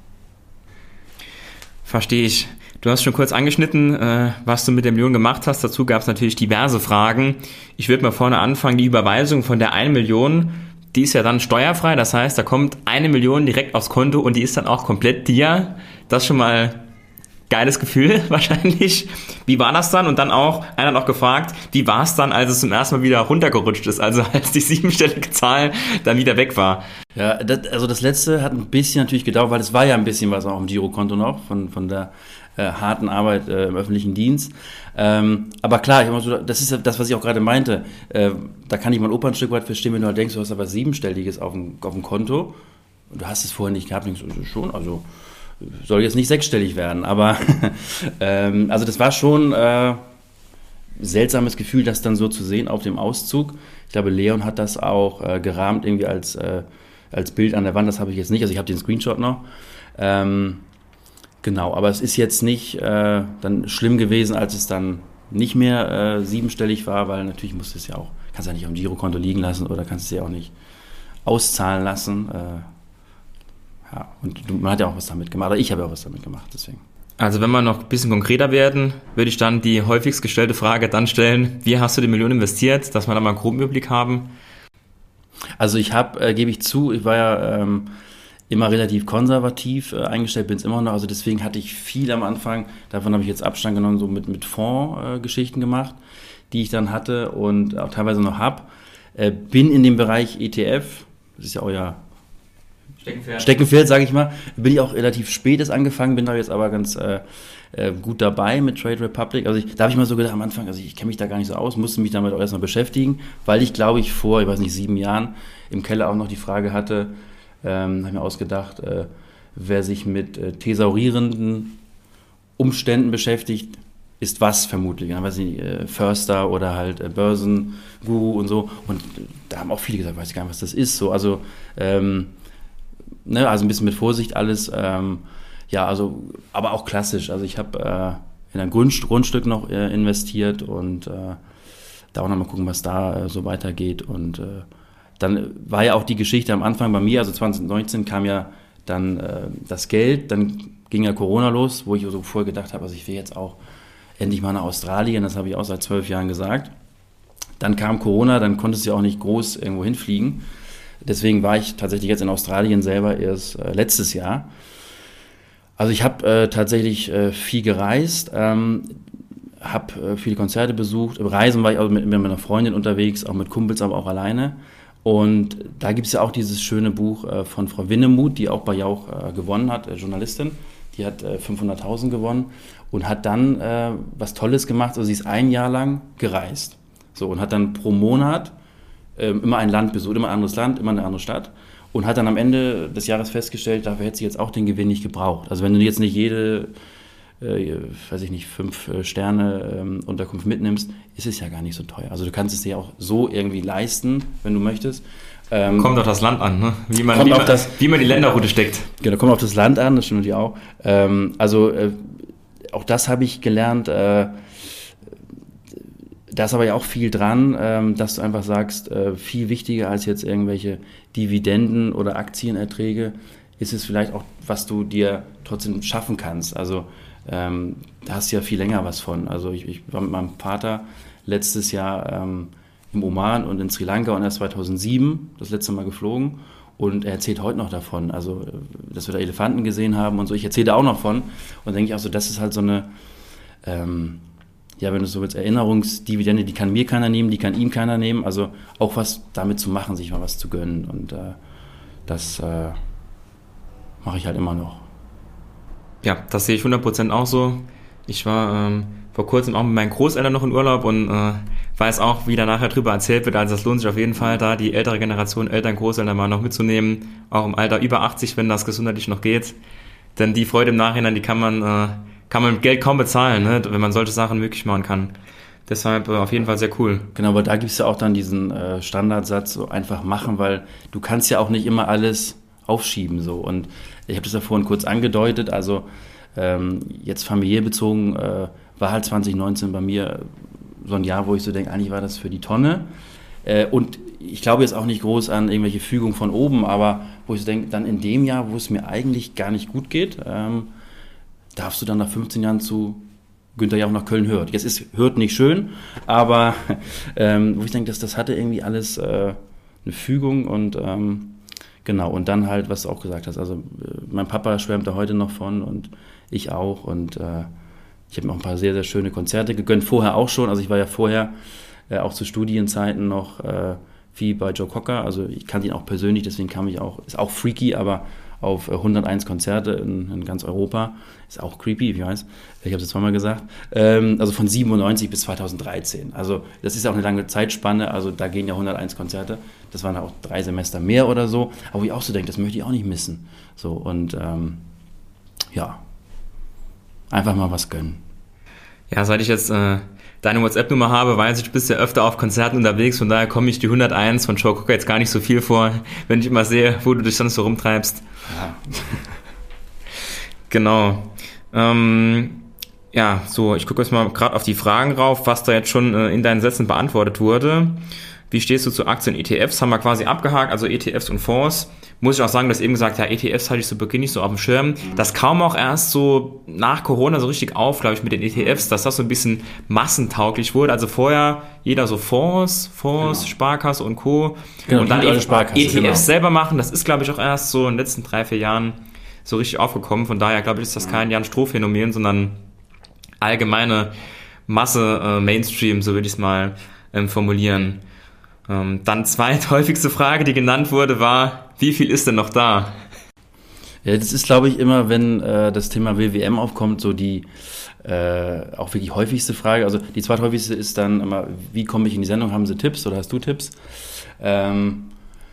Verstehe ich. Du hast schon kurz angeschnitten, äh, was du mit der Million gemacht hast. Dazu gab es natürlich diverse Fragen. Ich würde mal vorne anfangen. Die Überweisung von der eine Million, die ist ja dann steuerfrei. Das heißt, da kommt eine Million direkt aufs Konto und die ist dann auch komplett dir. Das ist schon mal geiles Gefühl wahrscheinlich. Wie war das dann? Und dann auch, einer hat auch gefragt, wie war es dann, als es zum ersten Mal wieder runtergerutscht ist? Also als die siebenstellige Zahl dann wieder weg war.
Ja, das, also das letzte hat ein bisschen natürlich gedauert, weil es war ja ein bisschen was auch im Girokonto noch von, von der äh, harten Arbeit äh, im öffentlichen Dienst. Ähm, aber klar, ich immer so, das ist ja das, was ich auch gerade meinte. Äh, da kann ich mein Opa ein Stück weit verstehen, wenn du halt denkst, du hast aber Siebenstelliges auf dem, auf dem Konto und du hast es vorher nicht gehabt. Denkst du, schon, also soll jetzt nicht sechsstellig werden, aber ähm, also das war schon äh, seltsames Gefühl, das dann so zu sehen auf dem Auszug. Ich glaube, Leon hat das auch äh, gerahmt irgendwie als äh, als Bild an der Wand, das habe ich jetzt nicht, also ich habe den Screenshot noch. Ähm, genau, aber es ist jetzt nicht äh, dann schlimm gewesen, als es dann nicht mehr äh, siebenstellig war, weil natürlich musst du es ja auch, kannst ja nicht auf dem Girokonto liegen lassen oder kannst es ja auch nicht auszahlen lassen. Äh, ja, und man hat ja auch was damit gemacht, oder ich habe ja auch was damit gemacht, deswegen.
Also wenn wir noch ein bisschen konkreter werden, würde ich dann die häufigst gestellte Frage dann stellen, wie hast du die Million investiert, dass wir da mal einen groben Überblick haben?
Also ich habe, äh, gebe ich zu, ich war ja ähm, immer relativ konservativ äh, eingestellt, bin es immer noch, also deswegen hatte ich viel am Anfang, davon habe ich jetzt Abstand genommen, so mit, mit Fonds-Geschichten äh, gemacht, die ich dann hatte und auch teilweise noch habe. Äh, bin in dem Bereich E T F, das ist ja euer Steckenpferd, Steckenpferd sage ich mal, bin ich auch relativ spät erst angefangen, bin da jetzt aber ganz äh, äh, gut dabei mit Trade Republic. Also ich, da habe ich mal so gedacht am Anfang, also ich kenne mich da gar nicht so aus, musste mich damit auch erstmal beschäftigen, weil ich glaube ich vor, ich weiß nicht, sieben Jahren im Keller auch noch die Frage hatte, ähm, habe ich mir ausgedacht, äh, wer sich mit äh, thesaurierenden Umständen beschäftigt, ist was vermutlich, ja, weiß nicht, äh, Förster oder halt äh, Börsenguru und so. Und äh, da haben auch viele gesagt, weiß ich gar nicht, was das ist. So, also ähm, Ne, also ein bisschen mit Vorsicht alles, ähm, ja, also, aber auch klassisch. Also ich habe äh, in ein Grundst- Grundstück noch äh, investiert und äh, da auch noch mal gucken, was da äh, so weitergeht. Und äh, dann war ja auch die Geschichte am Anfang bei mir, also zwanzig neunzehn kam ja dann äh, das Geld, dann ging ja Corona los, wo ich so vorher gedacht habe, also ich will jetzt auch endlich mal nach Australien, das habe ich auch seit zwölf Jahren gesagt. Dann kam Corona, dann konntest du ja auch nicht groß irgendwo hinfliegen. Deswegen war ich tatsächlich jetzt in Australien selber erst äh, letztes Jahr. Also ich habe äh, tatsächlich äh, viel gereist, ähm, habe äh, viele Konzerte besucht. Im Reisen war ich auch mit, mit meiner Freundin unterwegs, auch mit Kumpels, aber auch alleine. Und da gibt es ja auch dieses schöne Buch äh, von Frau Winnemuth, die auch bei Jauch äh, gewonnen hat, äh, Journalistin. Die hat äh, fünfhunderttausend gewonnen und hat dann äh, was Tolles gemacht. Also sie ist ein Jahr lang gereist. So, und hat dann pro Monat immer ein Land besucht, immer ein anderes Land, immer eine andere Stadt und hat dann am Ende des Jahres festgestellt, dafür hätte sie jetzt auch den Gewinn nicht gebraucht. Also wenn du jetzt nicht jede, äh, weiß ich nicht, fünf Sterne ähm, Unterkunft mitnimmst, ist es ja gar nicht so teuer. Also du kannst es dir auch so irgendwie leisten, wenn du möchtest.
Ähm, kommt auf das Land an, ne? wie, man, wie, man, das, wie man die Länderroute steckt.
Genau, kommt auf das Land an, das stimmt natürlich auch. Ähm, also äh, auch das habe ich gelernt, äh, da ist aber ja auch viel dran, ähm, dass du einfach sagst, äh, viel wichtiger als jetzt irgendwelche Dividenden oder Aktienerträge ist es vielleicht auch, was du dir trotzdem schaffen kannst. Also ähm, da hast du ja viel länger was von. Also ich, ich war mit meinem Vater letztes Jahr ähm, im Oman und in Sri Lanka und erst zweitausendsieben das letzte Mal geflogen und er erzählt heute noch davon, also dass wir da Elefanten gesehen haben und so. Ich erzähle da auch noch von und denke ich auch so, das ist halt so eine... Ähm, ja, wenn du so willst, Erinnerungsdividende, die kann mir keiner nehmen, die kann ihm keiner nehmen. Also auch was damit zu machen, sich mal was zu gönnen. Und äh, das äh, mache ich halt immer noch.
Ja, das sehe ich hundert Prozent auch so. Ich war ähm, vor kurzem auch mit meinen Großeltern noch in Urlaub und äh, weiß auch, wie da nachher drüber erzählt wird. Also das lohnt sich auf jeden Fall, da die ältere Generation, Eltern, Großeltern mal noch mitzunehmen. Auch im Alter über achtzig, wenn das gesundheitlich noch geht. Denn die Freude im Nachhinein, die kann man... Äh, kann man mit Geld kaum bezahlen, ne, wenn man solche Sachen möglich machen kann. Deshalb äh, auf jeden Fall sehr cool.
Genau, aber da gibt es ja auch dann diesen äh, Standardsatz, so einfach machen, weil du kannst ja auch nicht immer alles aufschieben. So. Und ich habe das ja vorhin kurz angedeutet, also ähm, jetzt familiär bezogen äh, war halt zwanzig neunzehn bei mir so ein Jahr, wo ich so denke, eigentlich war das für die Tonne. Äh, und ich glaube jetzt auch nicht groß an irgendwelche Fügungen von oben, aber wo ich so denke, dann in dem Jahr, wo es mir eigentlich gar nicht gut geht, ähm, darfst du dann nach fünfzehn Jahren zu Günther Jauch nach Köln Hürth. Jetzt ist Hürth nicht schön, aber ähm, wo ich denke, das, das hatte irgendwie alles äh, eine Fügung und ähm, genau, und dann halt, was du auch gesagt hast, also äh, mein Papa schwärmt da heute noch von und ich auch und äh, ich habe mir auch ein paar sehr, sehr schöne Konzerte gegönnt, vorher auch schon, also ich war ja vorher äh, auch zu Studienzeiten noch äh, viel bei Joe Cocker, also ich kannte ihn auch persönlich, deswegen kam ich auch, ist auch freaky, aber auf hunderteins Konzerte in, in ganz Europa. Ist auch creepy, ich weiß. Ich habe es zweimal gesagt. Ähm, also von siebenundneunzig bis zweitausenddreizehn. Also das ist auch eine lange Zeitspanne. Also da gehen ja hunderteins Konzerte. Das waren auch drei Semester mehr oder so. Aber wo ich auch so denke, das möchte ich auch nicht missen. So und ähm, ja, einfach mal was gönnen.
Ja, seit ich jetzt äh, deine WhatsApp-Nummer habe, weiß ich, du bist ja öfter auf Konzerten unterwegs, von daher komme ich die hunderteins von Joe Cocker jetzt gar nicht so viel vor, wenn ich immer sehe, wo du dich sonst so rumtreibst.
Ja.
Genau. Ähm, ja, so, ich gucke jetzt mal gerade auf die Fragen rauf, was da jetzt schon äh, in deinen Sätzen beantwortet wurde. Wie stehst du zu Aktien und E T Fs? Haben wir quasi abgehakt, also E T Fs und Fonds. Muss ich auch sagen, du hast eben gesagt, ja, E T Fs hatte ich zu Beginn nicht so auf dem Schirm. Mhm. Das kam auch erst so nach Corona so richtig auf, glaube ich, mit den E T Fs, dass das so ein bisschen massentauglich wurde. Also vorher jeder so Fonds, Fonds, genau. Sparkasse und Co.
Genau,
und dann E T Fs
genau.
selber machen. Das ist, glaube ich, auch erst so in den letzten drei, vier Jahren so richtig aufgekommen. Von daher, glaube ich, ist das kein Jan Stroh-Phänomen, sondern allgemeine Masse, äh, Mainstream, so würde ich es mal ähm, formulieren. Ähm, dann zweithäufigste Frage, die genannt wurde, war, wie viel ist denn noch da?
Ja, das ist, glaube ich, immer, wenn äh, das Thema W W M aufkommt, so die äh, auch wirklich häufigste Frage. Also die zweithäufigste ist dann immer, wie komme ich in die Sendung? Haben Sie Tipps oder hast du Tipps? Ähm,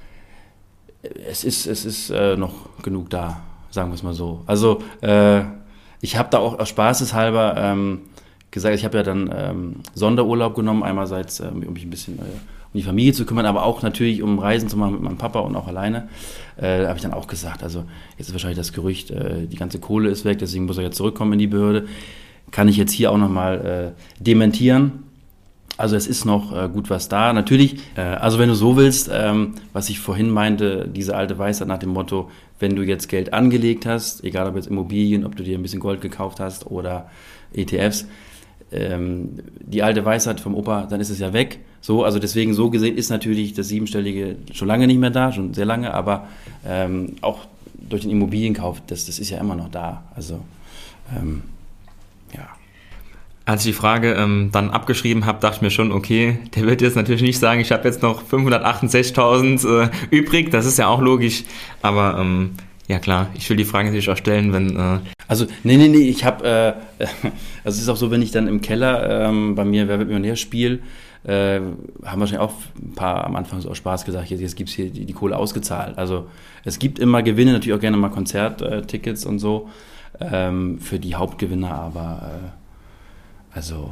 es ist, es ist äh, noch genug da, sagen wir es mal so. Also äh, ich habe da auch aus Spaßeshalber ähm, gesagt, ich habe ja dann ähm, Sonderurlaub genommen, einerseits, äh, um mich ein bisschen äh, um die Familie zu kümmern, aber auch natürlich, um Reisen zu machen mit meinem Papa und auch alleine. Äh, habe ich dann auch gesagt, also jetzt ist wahrscheinlich das Gerücht, äh, die ganze Kohle ist weg, deswegen muss er jetzt zurückkommen in die Behörde. Kann ich jetzt hier auch nochmal äh, dementieren. Also es ist noch äh, gut was da. Natürlich, äh, also wenn du so willst, ähm, was ich vorhin meinte, diese alte Weisheit nach dem Motto, wenn du jetzt Geld angelegt hast, egal ob jetzt Immobilien, ob du dir ein bisschen Gold gekauft hast oder E T Fs, ähm, die alte Weisheit vom Opa, dann ist es ja weg. So, also deswegen so gesehen ist natürlich das Siebenstellige schon lange nicht mehr da, schon sehr lange, aber ähm, auch durch den Immobilienkauf, das, das ist ja immer noch da. Also ähm, ja.
Als ich die Frage ähm, dann abgeschrieben habe, dachte ich mir schon, okay, der wird jetzt natürlich nicht sagen, ich habe jetzt noch fünfhundertachtundsechzigtausend äh, übrig, das ist ja auch logisch, aber ähm, ja klar, ich will die Frage natürlich auch stellen, wenn... Äh
also, nee, nee, nee, ich habe, äh, also es ist auch so, wenn ich dann im Keller ähm, bei mir Wer wird Millionär spiele, äh, haben wahrscheinlich auch ein paar am Anfang so aus Spaß gesagt, jetzt, jetzt gibt es hier die, die Kohle ausgezahlt. Also es gibt immer Gewinne, natürlich auch gerne mal Konzerttickets und so ähm, für die Hauptgewinner, aber äh, also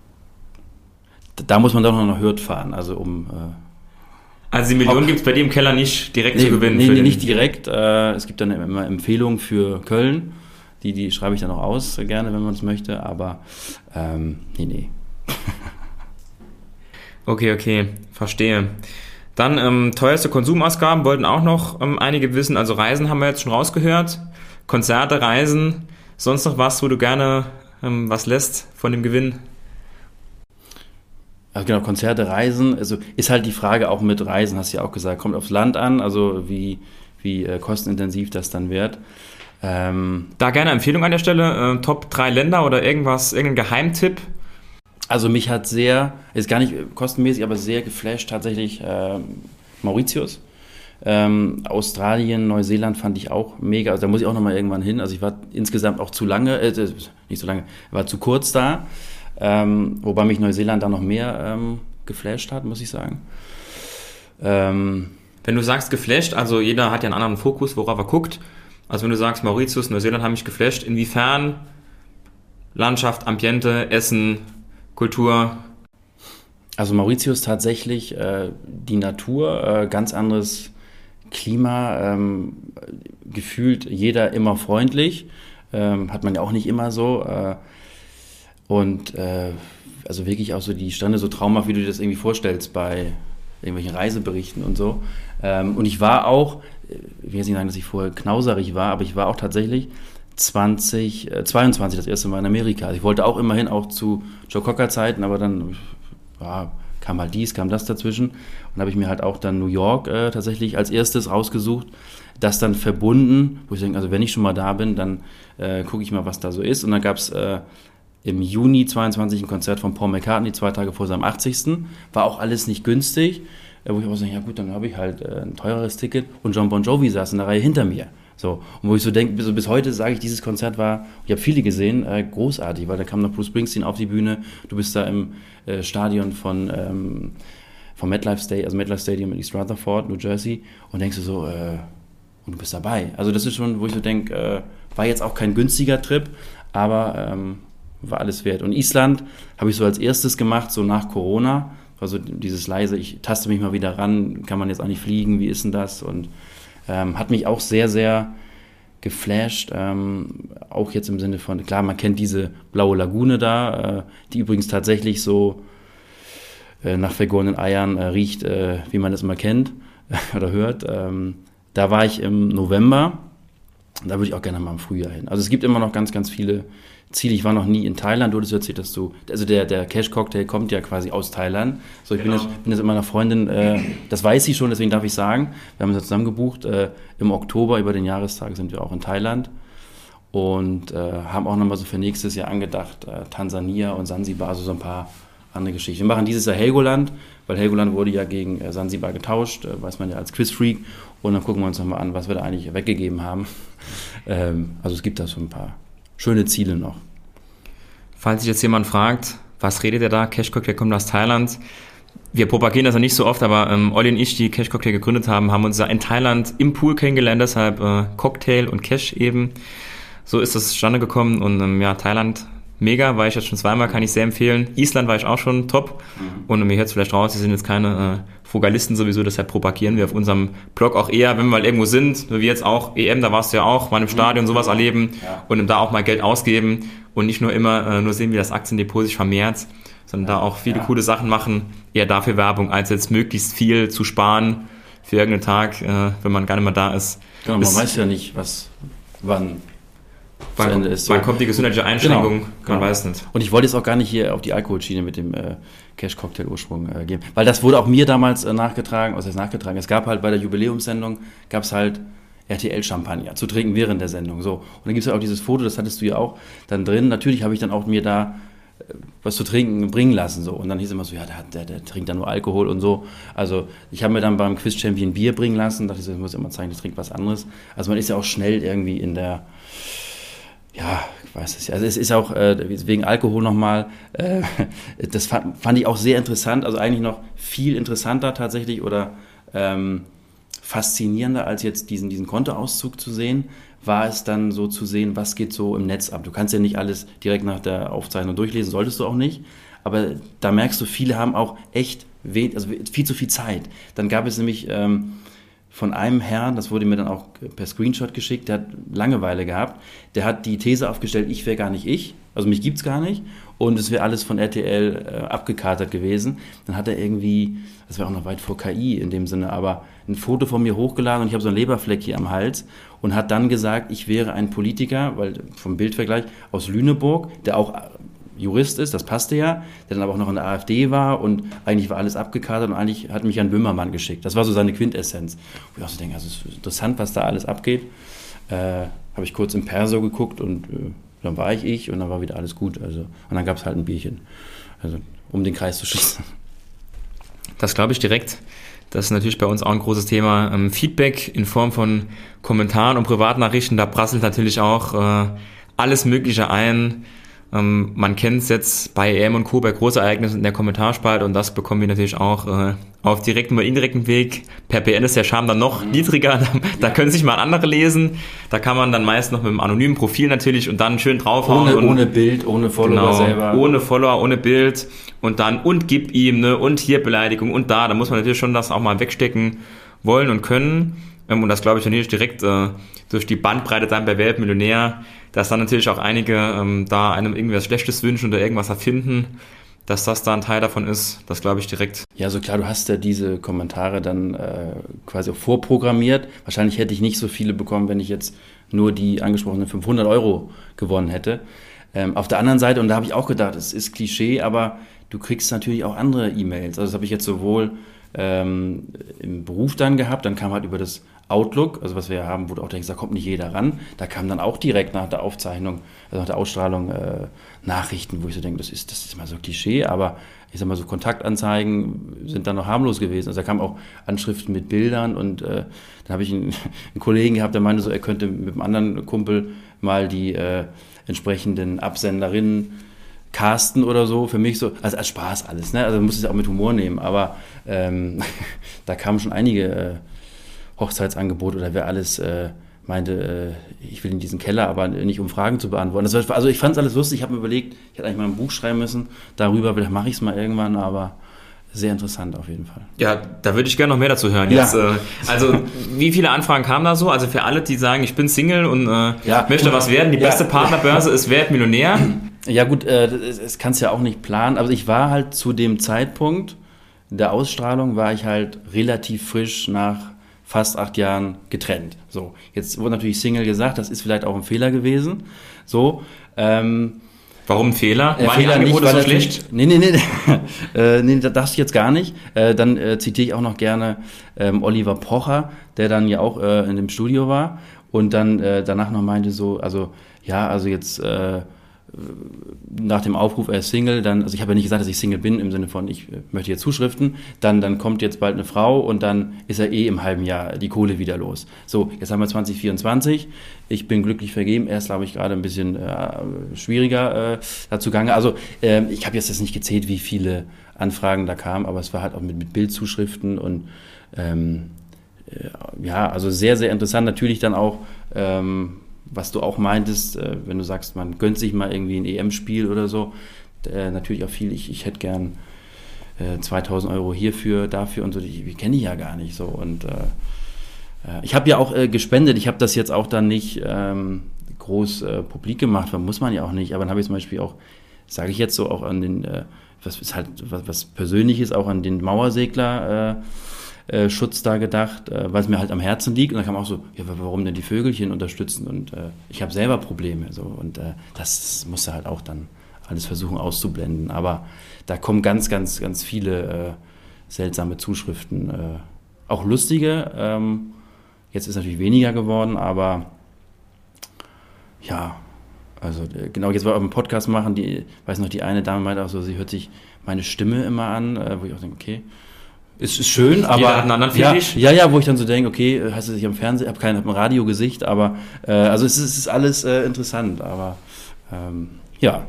da muss man doch noch nach Hürth fahren, also um... Äh,
Also die Million gibt es bei dir im Keller nicht direkt
nee,
zu gewinnen?
Nee,
für
nee
den
nicht direkt. Äh, es gibt dann immer Empfehlungen für Köln. Die, die schreibe ich dann auch aus, gerne, wenn man es möchte. Aber ähm, nee, nee.
Okay, okay, verstehe. Dann ähm, teuerste Konsumausgaben wollten auch noch ähm, einige wissen. Also Reisen haben wir jetzt schon rausgehört. Konzerte, Reisen. Sonst noch was, wo du gerne ähm, was lässt von dem Gewinn?
Also genau, Konzerte, Reisen, also ist halt die Frage auch mit Reisen, hast du ja auch gesagt, kommt aufs Land an, also wie, wie äh, kostenintensiv das dann wird. Ähm,
da gerne Empfehlung an der Stelle, äh, Top drei Länder oder irgendwas, irgendein Geheimtipp?
Also mich hat sehr, ist gar nicht kostenmäßig, aber sehr geflasht tatsächlich äh, Mauritius. Ähm, Australien, Neuseeland fand ich auch mega, also da muss ich auch nochmal irgendwann hin, also ich war insgesamt auch zu lange, äh, nicht so lange, war zu kurz da. Ähm, wobei mich Neuseeland da noch mehr ähm, geflasht hat, muss ich sagen. Ähm,
wenn du sagst geflasht, also jeder hat ja einen anderen Fokus, worauf er guckt. Also wenn du sagst Mauritius, Neuseeland haben mich geflasht, inwiefern Landschaft, Ambiente, Essen, Kultur?
Also Mauritius tatsächlich äh, die Natur, äh, ganz anderes Klima, ähm, gefühlt jeder immer freundlich, ähm, hat man ja auch nicht immer so. Äh, Und äh, also wirklich auch so die Stände so traumhaft, wie du dir das irgendwie vorstellst bei irgendwelchen Reiseberichten und so. Ähm, und ich war auch, ich will jetzt nicht sagen, dass ich vorher knauserig war, aber ich war auch tatsächlich zwanzig zweiundzwanzig das erste Mal in Amerika. Also ich wollte auch immerhin auch zu Joe Cocker Zeiten, aber dann ja, kam halt dies, kam das dazwischen. Und habe ich mir halt auch dann New York äh, tatsächlich als erstes rausgesucht. Das dann verbunden, wo ich denke, also wenn ich schon mal da bin, dann äh, gucke ich mal, was da so ist. Und dann gab es äh, im Juni zweiundzwanzig ein Konzert von Paul McCartney, zwei Tage vor seinem achtzigsten War auch alles nicht günstig, wo ich auch so, ja gut, dann habe ich halt äh, ein teureres Ticket und John Bon Jovi saß in der Reihe hinter mir. So, und wo ich so denke, bis, bis heute sage ich, dieses Konzert war, ich habe viele gesehen, äh, großartig, weil da kam noch Bruce Springsteen auf die Bühne, du bist da im äh, Stadion von, ähm, vom MetLife Stadium, also MetLife Stadium in East Rutherford, New Jersey, und denkst du so, äh, und du bist dabei. Also das ist schon, wo ich so denke, äh, war jetzt auch kein günstiger Trip, aber ähm, war alles wert. Und Island habe ich so als erstes gemacht, so nach Corona. Also dieses leise, ich taste mich mal wieder ran, kann man jetzt auch nicht fliegen, wie ist denn das? Und ähm, hat mich auch sehr, sehr geflasht, ähm, auch jetzt im Sinne von, klar, man kennt diese blaue Lagune da, äh, die übrigens tatsächlich so äh, nach vergorenen Eiern äh, riecht, äh, wie man das immer kennt oder hört. Ähm, da war ich im November, da würde ich auch gerne mal im Frühjahr hin. Also es gibt immer noch ganz, ganz viele Ziele. Ich war noch nie in Thailand, du hattest erzählt, dass du, also der, der Cash-Cocktail kommt ja quasi aus Thailand. So, ich genau. bin, jetzt, bin jetzt mit meiner Freundin, äh, das weiß sie schon, deswegen darf ich sagen, wir haben uns ja zusammen gebucht, äh, im Oktober über den Jahrestag sind wir auch in Thailand und äh, haben auch nochmal so für nächstes Jahr angedacht, äh, Tansania und Sansibar, also so ein paar andere Geschichten. Wir machen dieses Jahr Helgoland, weil Helgoland wurde ja gegen äh, Sansibar getauscht, äh, weiß man ja als Quizfreak, und dann gucken wir uns nochmal an, was wir da eigentlich weggegeben haben. ähm, also es gibt da so ein paar schöne Ziele noch.
Falls sich jetzt jemand fragt, was redet ihr da? Cash Cocktail kommt aus Thailand. Wir propagieren das ja nicht so oft, aber ähm, Olli und ich, die Cash Cocktail gegründet haben, haben uns ja in Thailand im Pool kennengelernt, deshalb äh, Cocktail und Cash eben. So ist das zustande gekommen und ähm, ja, Thailand mega, war ich jetzt schon zweimal, kann ich sehr empfehlen. Island war ich auch schon top. Mhm. Und mir hört es vielleicht raus, wir sind jetzt keine äh, Frugalisten sowieso, deshalb propagieren wir auf unserem Blog auch eher, wenn wir mal irgendwo sind, wie jetzt auch E M, da warst du ja auch, mal im Stadion sowas erleben ja. und da auch mal Geld ausgeben und nicht nur immer äh, nur sehen, wie das Aktiendepot sich vermehrt, sondern ja. da auch viele ja. coole Sachen machen, eher dafür Werbung, als jetzt möglichst viel zu sparen für irgendeinen Tag, äh, wenn man gar nicht mehr da ist.
Genau, man weiß ja nicht, was, wann
Wann, Ende ist. Wann so. kommt die gesundheitliche Einschränkung? Genau,
man
genau. weiß nicht.
Und ich wollte jetzt auch gar nicht hier auf die Alkoholschiene mit dem äh, Cash-Cocktail-Ursprung äh, gehen, weil das wurde auch mir damals äh, nachgetragen, was heißt nachgetragen? Es gab halt bei der Jubiläumssendung, gab es halt R T L-Champagner zu trinken während der Sendung. So. Und dann gibt es halt auch dieses Foto, das hattest du ja auch dann drin. Natürlich habe ich dann auch mir da äh, was zu trinken bringen lassen. So. Und dann hieß es immer so, ja, der, der, der trinkt dann nur Alkohol und so. Also ich habe mir dann beim Quiz-Champion Bier bringen lassen, dachte ich, ich muss immer zeigen, ich trinke was anderes. Also man ist ja auch schnell irgendwie in der... Ja, ich weiß es ja. Also es ist auch äh, wegen Alkohol nochmal, äh, das fand, fand ich auch sehr interessant, also eigentlich noch viel interessanter tatsächlich oder ähm, faszinierender als jetzt diesen, diesen Kontoauszug zu sehen, war es dann so zu sehen, was geht so im Netz ab. Du kannst ja nicht alles direkt nach der Aufzeichnung durchlesen, solltest du auch nicht, aber da merkst du, viele haben auch echt we- also viel zu viel Zeit. Dann gab es nämlich... Ähm, von einem Herrn, das wurde mir dann auch per Screenshot geschickt, der hat Langeweile gehabt, der hat die These aufgestellt, ich wäre gar nicht ich, also mich gibt's gar nicht und es wäre alles von R T L äh, abgekatert gewesen. Dann hat er irgendwie, das wäre auch noch weit vor K I in dem Sinne, aber ein Foto von mir hochgeladen und ich habe so einen Leberfleck hier am Hals und hat dann gesagt, ich wäre ein Politiker, weil vom Bildvergleich, aus Lüneburg, der auch Jurist ist, das passte ja, der dann aber auch noch in der AfD war und eigentlich war alles abgekatert und eigentlich hat mich Jan Böhmermann geschickt. Das war so seine Quintessenz. Wo ich auch so denke, also es ist interessant, was da alles abgeht. Äh, habe ich kurz im Perso geguckt und äh, dann war ich ich und dann war wieder alles gut. Also, und dann gab es halt ein Bierchen, also um den Kreis zu schließen.
Das glaube ich direkt. Das ist natürlich bei uns auch ein großes Thema. Ähm, Feedback in Form von Kommentaren und Privatnachrichten, da prasselt natürlich auch äh, alles Mögliche ein. Ähm, man kennt es jetzt bei E M und Co. bei Großereignissen in der Kommentarspalte und das bekommen wir natürlich auch äh, auf direktem oder indirektem Weg. Per P N ist der Charme dann noch mhm. niedriger, da, da können sich mal andere lesen. Da kann man dann meist noch mit einem anonymen Profil natürlich und dann schön draufhauen.
Ohne,
und,
ohne Bild, ohne Follower
genau,
selber.
Ohne Follower, ohne Bild und dann und gib ihm, ne, und hier Beleidigung und da. Da muss man natürlich schon das auch mal wegstecken wollen und können. Ähm, und das glaube ich natürlich direkt äh, durch die Bandbreite dann bei Weltmillionär, dass dann natürlich auch einige ähm, da einem irgendwas Schlechtes wünschen oder irgendwas erfinden, dass das da ein Teil davon ist, das glaube ich direkt.
Ja, so klar, du hast ja diese Kommentare dann äh, quasi auch vorprogrammiert. Wahrscheinlich hätte ich nicht so viele bekommen, wenn ich jetzt nur die angesprochenen fünfhundert Euro gewonnen hätte. Ähm, auf der anderen Seite, und da habe ich auch gedacht, es ist Klischee, aber du kriegst natürlich auch andere E-Mails. Also das habe ich jetzt sowohl ähm, im Beruf dann gehabt, dann kam halt über das Outlook, also was wir ja haben, wo du auch denkst, da kommt nicht jeder ran. Da kamen dann auch direkt nach der Aufzeichnung, also nach der Ausstrahlung äh, Nachrichten, wo ich so denke, das ist, das ist mal so Klischee, aber ich sag mal so Kontaktanzeigen sind dann noch harmlos gewesen. Also da kamen auch Anschriften mit Bildern und äh, dann habe ich einen, einen Kollegen gehabt, der meinte so, er könnte mit einem anderen Kumpel mal die äh, entsprechenden Absenderinnen casten oder so, für mich so, also als Spaß alles, ne? Also man muss es ja auch mit Humor nehmen, aber ähm, da kamen schon einige äh, Hochzeitsangebot oder wer alles äh, meinte, äh, ich will in diesen Keller, aber nicht um Fragen zu beantworten. Das war, also ich fand es alles lustig, ich habe mir überlegt, ich hätte eigentlich mal ein Buch schreiben müssen darüber, vielleicht mache ich es mal irgendwann, aber sehr interessant auf jeden Fall.
Ja, da würde ich gerne noch mehr dazu hören.
Ja.
Jetzt, äh, also wie viele Anfragen kamen da so? Also für alle, die sagen, ich bin Single und äh,
ja.
möchte was werden, die
ja.
beste Partnerbörse ist Wer wird Millionär?
Ja gut, äh, das, das kannst du ja auch nicht planen. Also ich war halt zu dem Zeitpunkt der Ausstrahlung, war ich halt relativ frisch nach fast acht Jahren getrennt. So, jetzt wurde natürlich Single gesagt, das ist vielleicht auch ein Fehler gewesen. So, ähm,
Warum ein Fehler?
Äh,
Waren
Fehler
die Angebote
nicht,
so
weil
schlecht?
Nee, nee, nee, äh, nee, das jetzt gar nicht. Äh, dann äh, zitiere ich auch noch gerne ähm, Oliver Pocher, der dann ja auch äh, in dem Studio war und dann äh, danach noch meinte so, also ja, also jetzt äh, nach dem Aufruf, er ist Single, dann, also ich habe ja nicht gesagt, dass ich Single bin, im Sinne von, ich möchte jetzt Zuschriften, dann, dann kommt jetzt bald eine Frau und dann ist er eh im halben Jahr die Kohle wieder los. So, jetzt haben wir zwanzig vierundzwanzig, ich bin glücklich vergeben, er ist, glaube ich, gerade ein bisschen äh, schwieriger äh, dazu gegangen. Also äh, ich habe jetzt das nicht gezählt, wie viele Anfragen da kamen, aber es war halt auch mit, mit Bildzuschriften und ähm, äh, ja, also sehr, sehr interessant, natürlich dann auch ähm, was du auch meintest, äh, wenn du sagst, man gönnt sich mal irgendwie ein E M-Spiel oder so, äh, natürlich auch viel, ich, ich hätte gern äh, zweitausend Euro hierfür, dafür und so, die, die kenne ich ja gar nicht so und äh, äh, ich habe ja auch äh, gespendet, ich habe das jetzt auch dann nicht ähm, groß äh, publik gemacht, muss man ja auch nicht, aber dann habe ich zum Beispiel auch, sage ich jetzt so, auch an den, äh, was ist halt was, was Persönliches, auch an den Mauersegler äh, Äh, Schutz da gedacht, äh, weil es mir halt am Herzen liegt. Und dann kam auch so, ja, warum denn die Vögelchen unterstützen? Und äh, ich habe selber Probleme. So. Und äh, das musst du halt auch dann alles versuchen auszublenden. Aber da kommen ganz, ganz, ganz viele äh, seltsame Zuschriften. Äh, auch lustige. Ähm, jetzt ist natürlich weniger geworden, aber ja, also äh, genau, jetzt wollen wir auch einen Podcast machen. Die, weiß noch, die eine Dame meinte auch so, sie hört sich meine Stimme immer an, äh, wo ich auch denke, okay, es ist schön, aber
jeder hat einen anderen
ja,
Fetisch.
ja, ja, wo ich dann so denke, okay, heißt es sich am Fernsehen, ich habe kein hab ein Radiogesicht, aber äh, also es ist, es ist alles äh, interessant, aber ähm, ja.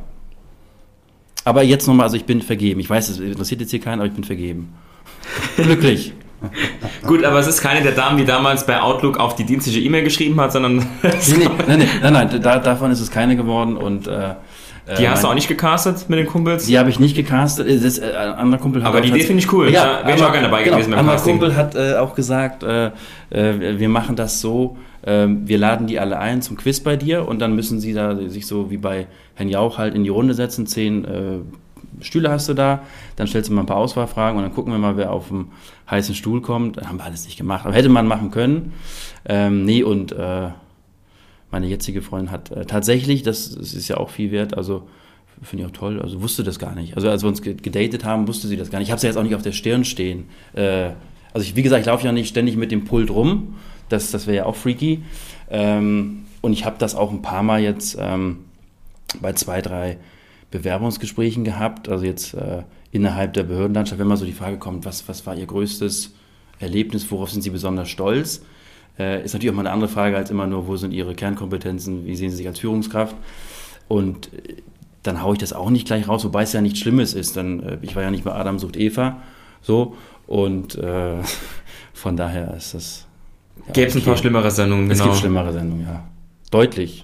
Aber jetzt nochmal, also ich bin vergeben. Ich weiß, es interessiert jetzt hier keinen, aber ich bin vergeben. Glücklich.
Gut, aber es ist keine der Damen, die damals bei Outlook auf die dienstliche E-Mail geschrieben hat, sondern
nee, nee, nein, nein, nein, nein da, davon ist es keine geworden und äh,
die hast du auch nicht gecastet mit den Kumpels?
Die habe ich nicht gecastet. Das, äh, ein anderer Kumpel hat
aber die Idee finde ich cool.
Ja,
ja, wäre ich auch gerne dabei
genau,
gewesen beim
Ein anderer
Casting.
Kumpel hat äh, auch gesagt, äh, äh, wir machen das so, äh, wir laden die alle ein zum Quiz bei dir und dann müssen sie da sich so wie bei Herrn Jauch halt in die Runde setzen. Zehn äh, Stühle hast du da, dann stellst du mal ein paar Auswahlfragen und dann gucken wir mal, wer auf dem heißen Stuhl kommt. Dann haben wir alles nicht gemacht. Aber hätte man machen können. Ähm, nee, und äh, meine jetzige Freundin hat äh, tatsächlich, das, das ist ja auch viel wert, also finde ich auch toll, also wusste das gar nicht. Also als wir uns gedatet haben, wusste sie das gar nicht. Ich habe sie jetzt auch nicht auf der Stirn stehen. Äh, also ich, wie gesagt, ich laufe ja nicht ständig mit dem Pult rum. Das, das wäre ja auch freaky. Ähm, und ich habe das auch ein paar Mal jetzt ähm, bei zwei, drei Bewerbungsgesprächen gehabt. Also jetzt äh, innerhalb der Behördenlandschaft, wenn mal so die Frage kommt, was, was war Ihr größtes Erlebnis, worauf sind Sie besonders stolz? Äh, ist natürlich auch mal eine andere Frage als immer nur, wo sind Ihre Kernkompetenzen, wie sehen Sie sich als Führungskraft? Und äh, dann haue ich das auch nicht gleich raus, wobei es ja nichts Schlimmes ist. Dann, äh, ich war ja nicht bei Adam sucht Eva, so, und äh, von daher ist das...
Ja, gäbe es okay. Ein paar schlimmere Sendungen,
genau. Es gibt schlimmere Sendungen, ja. Deutlich.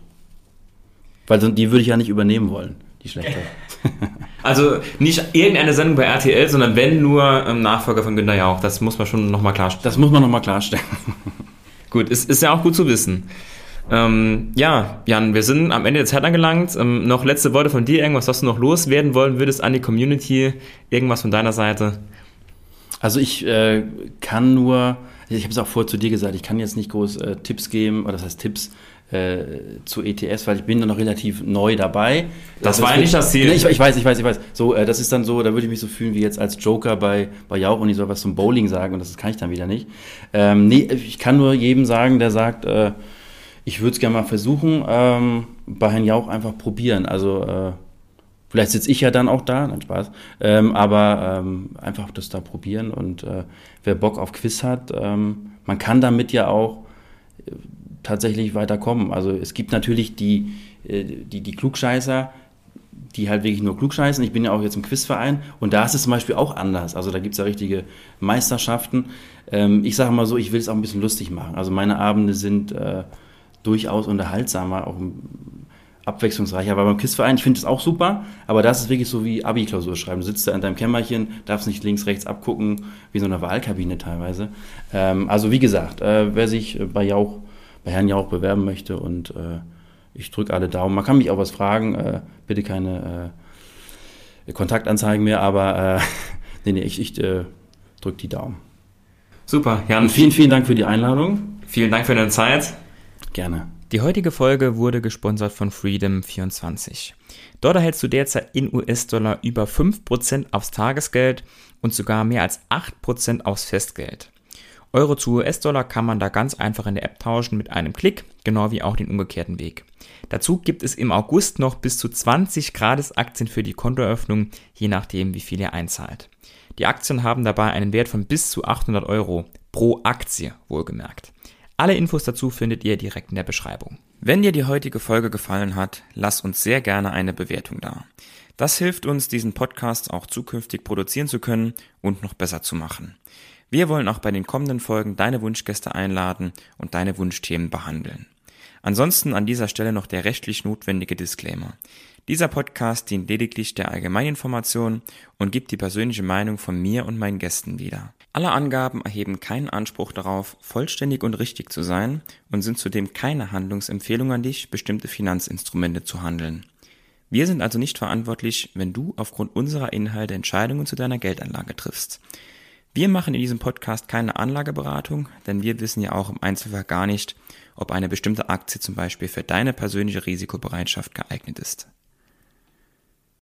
Weil die würde ich ja nicht übernehmen wollen, die schlechte.
Also nicht irgendeine Sendung bei R T L, sondern wenn nur ähm, Nachfolger von Günther Jauch. Das muss man schon nochmal klarstellen.
Das muss man nochmal klarstellen.
Gut, ist, ist ja auch gut zu wissen. Ähm, ja, Jan, wir sind am Ende der Zeit angelangt. Ähm, noch letzte Worte von dir, irgendwas, was du noch loswerden wollen würdest an die Community, irgendwas von deiner Seite?
Also ich äh, kann nur, ich habe es auch vorher zu dir gesagt, ich kann jetzt nicht groß äh, Tipps geben, oder das heißt Tipps äh, zu E T S, weil ich bin da noch relativ neu dabei.
Das, das war ja nicht das Ziel.
Ich, ich weiß, ich weiß, ich weiß. So, äh, das ist dann so, da würde ich mich so fühlen wie jetzt als Joker bei, bei Jauch und ich soll was zum Bowling sagen und das kann ich dann wieder nicht. Ähm, nee, ich kann nur jedem sagen, der sagt, äh, ich würde es gerne mal versuchen, ähm, bei Herrn Jauch einfach probieren. Also äh, vielleicht sitze ich ja dann auch da, nein, Spaß, ähm, aber ähm, einfach das da probieren und äh, wer Bock auf Quiz hat, ähm, man kann damit ja auch äh, tatsächlich weiterkommen. Also es gibt natürlich die, äh, die, die Klugscheißer, die halt wirklich nur klugscheißen. Ich bin ja auch jetzt im Quizverein und da ist es zum Beispiel auch anders. Also da gibt es ja richtige Meisterschaften. Ähm, ich sage mal so, ich will es auch ein bisschen lustig machen. Also meine Abende sind... Äh, durchaus unterhaltsamer, auch abwechslungsreicher. Aber beim K I S-Verein, ich finde das auch super, aber das ist wirklich so wie Abi-Klausur schreiben. Du sitzt da in deinem Kämmerchen, darfst nicht links, rechts abgucken, wie so eine Wahlkabine teilweise. Ähm, also wie gesagt, äh, wer sich bei Jauch, bei Herrn Jauch bewerben möchte und äh, ich drücke alle Daumen. Man kann mich auch was fragen, äh, bitte keine äh, Kontaktanzeigen mehr, aber äh, nee, nee, ich, ich äh, drücke die Daumen.
Super, Jan.
Und vielen, vielen Dank für die Einladung.
Vielen Dank für deine Zeit.
Gerne.
Die heutige Folge wurde gesponsert von Freedom vierundzwanzig. Dort erhältst du derzeit in U S-Dollar über fünf Prozent aufs Tagesgeld und sogar mehr als acht Prozent aufs Festgeld. Euro zu U S-Dollar kann man da ganz einfach in der App tauschen mit einem Klick, genau wie auch den umgekehrten Weg. Dazu gibt es im August noch bis zu zwanzig Gratis-Aktien für die Kontoeröffnung, je nachdem wie viel ihr einzahlt. Die Aktien haben dabei einen Wert von bis zu achthundert Euro pro Aktie, wohlgemerkt. Alle Infos dazu findet ihr direkt in der Beschreibung. Wenn dir die heutige Folge gefallen hat, lass uns sehr gerne eine Bewertung da. Das hilft uns, diesen Podcast auch zukünftig produzieren zu können und noch besser zu machen. Wir wollen auch bei den kommenden Folgen deine Wunschgäste einladen und deine Wunschthemen behandeln. Ansonsten an dieser Stelle noch der rechtlich notwendige Disclaimer. Dieser Podcast dient lediglich der Allgemeininformation und gibt die persönliche Meinung von mir und meinen Gästen wieder. Alle Angaben erheben keinen Anspruch darauf, vollständig und richtig zu sein und sind zudem keine Handlungsempfehlung an dich, bestimmte Finanzinstrumente zu handeln. Wir sind also nicht verantwortlich, wenn du aufgrund unserer Inhalte Entscheidungen zu deiner Geldanlage triffst. Wir machen in diesem Podcast keine Anlageberatung, denn wir wissen ja auch im Einzelfall gar nicht, ob eine bestimmte Aktie zum Beispiel für deine persönliche Risikobereitschaft geeignet ist.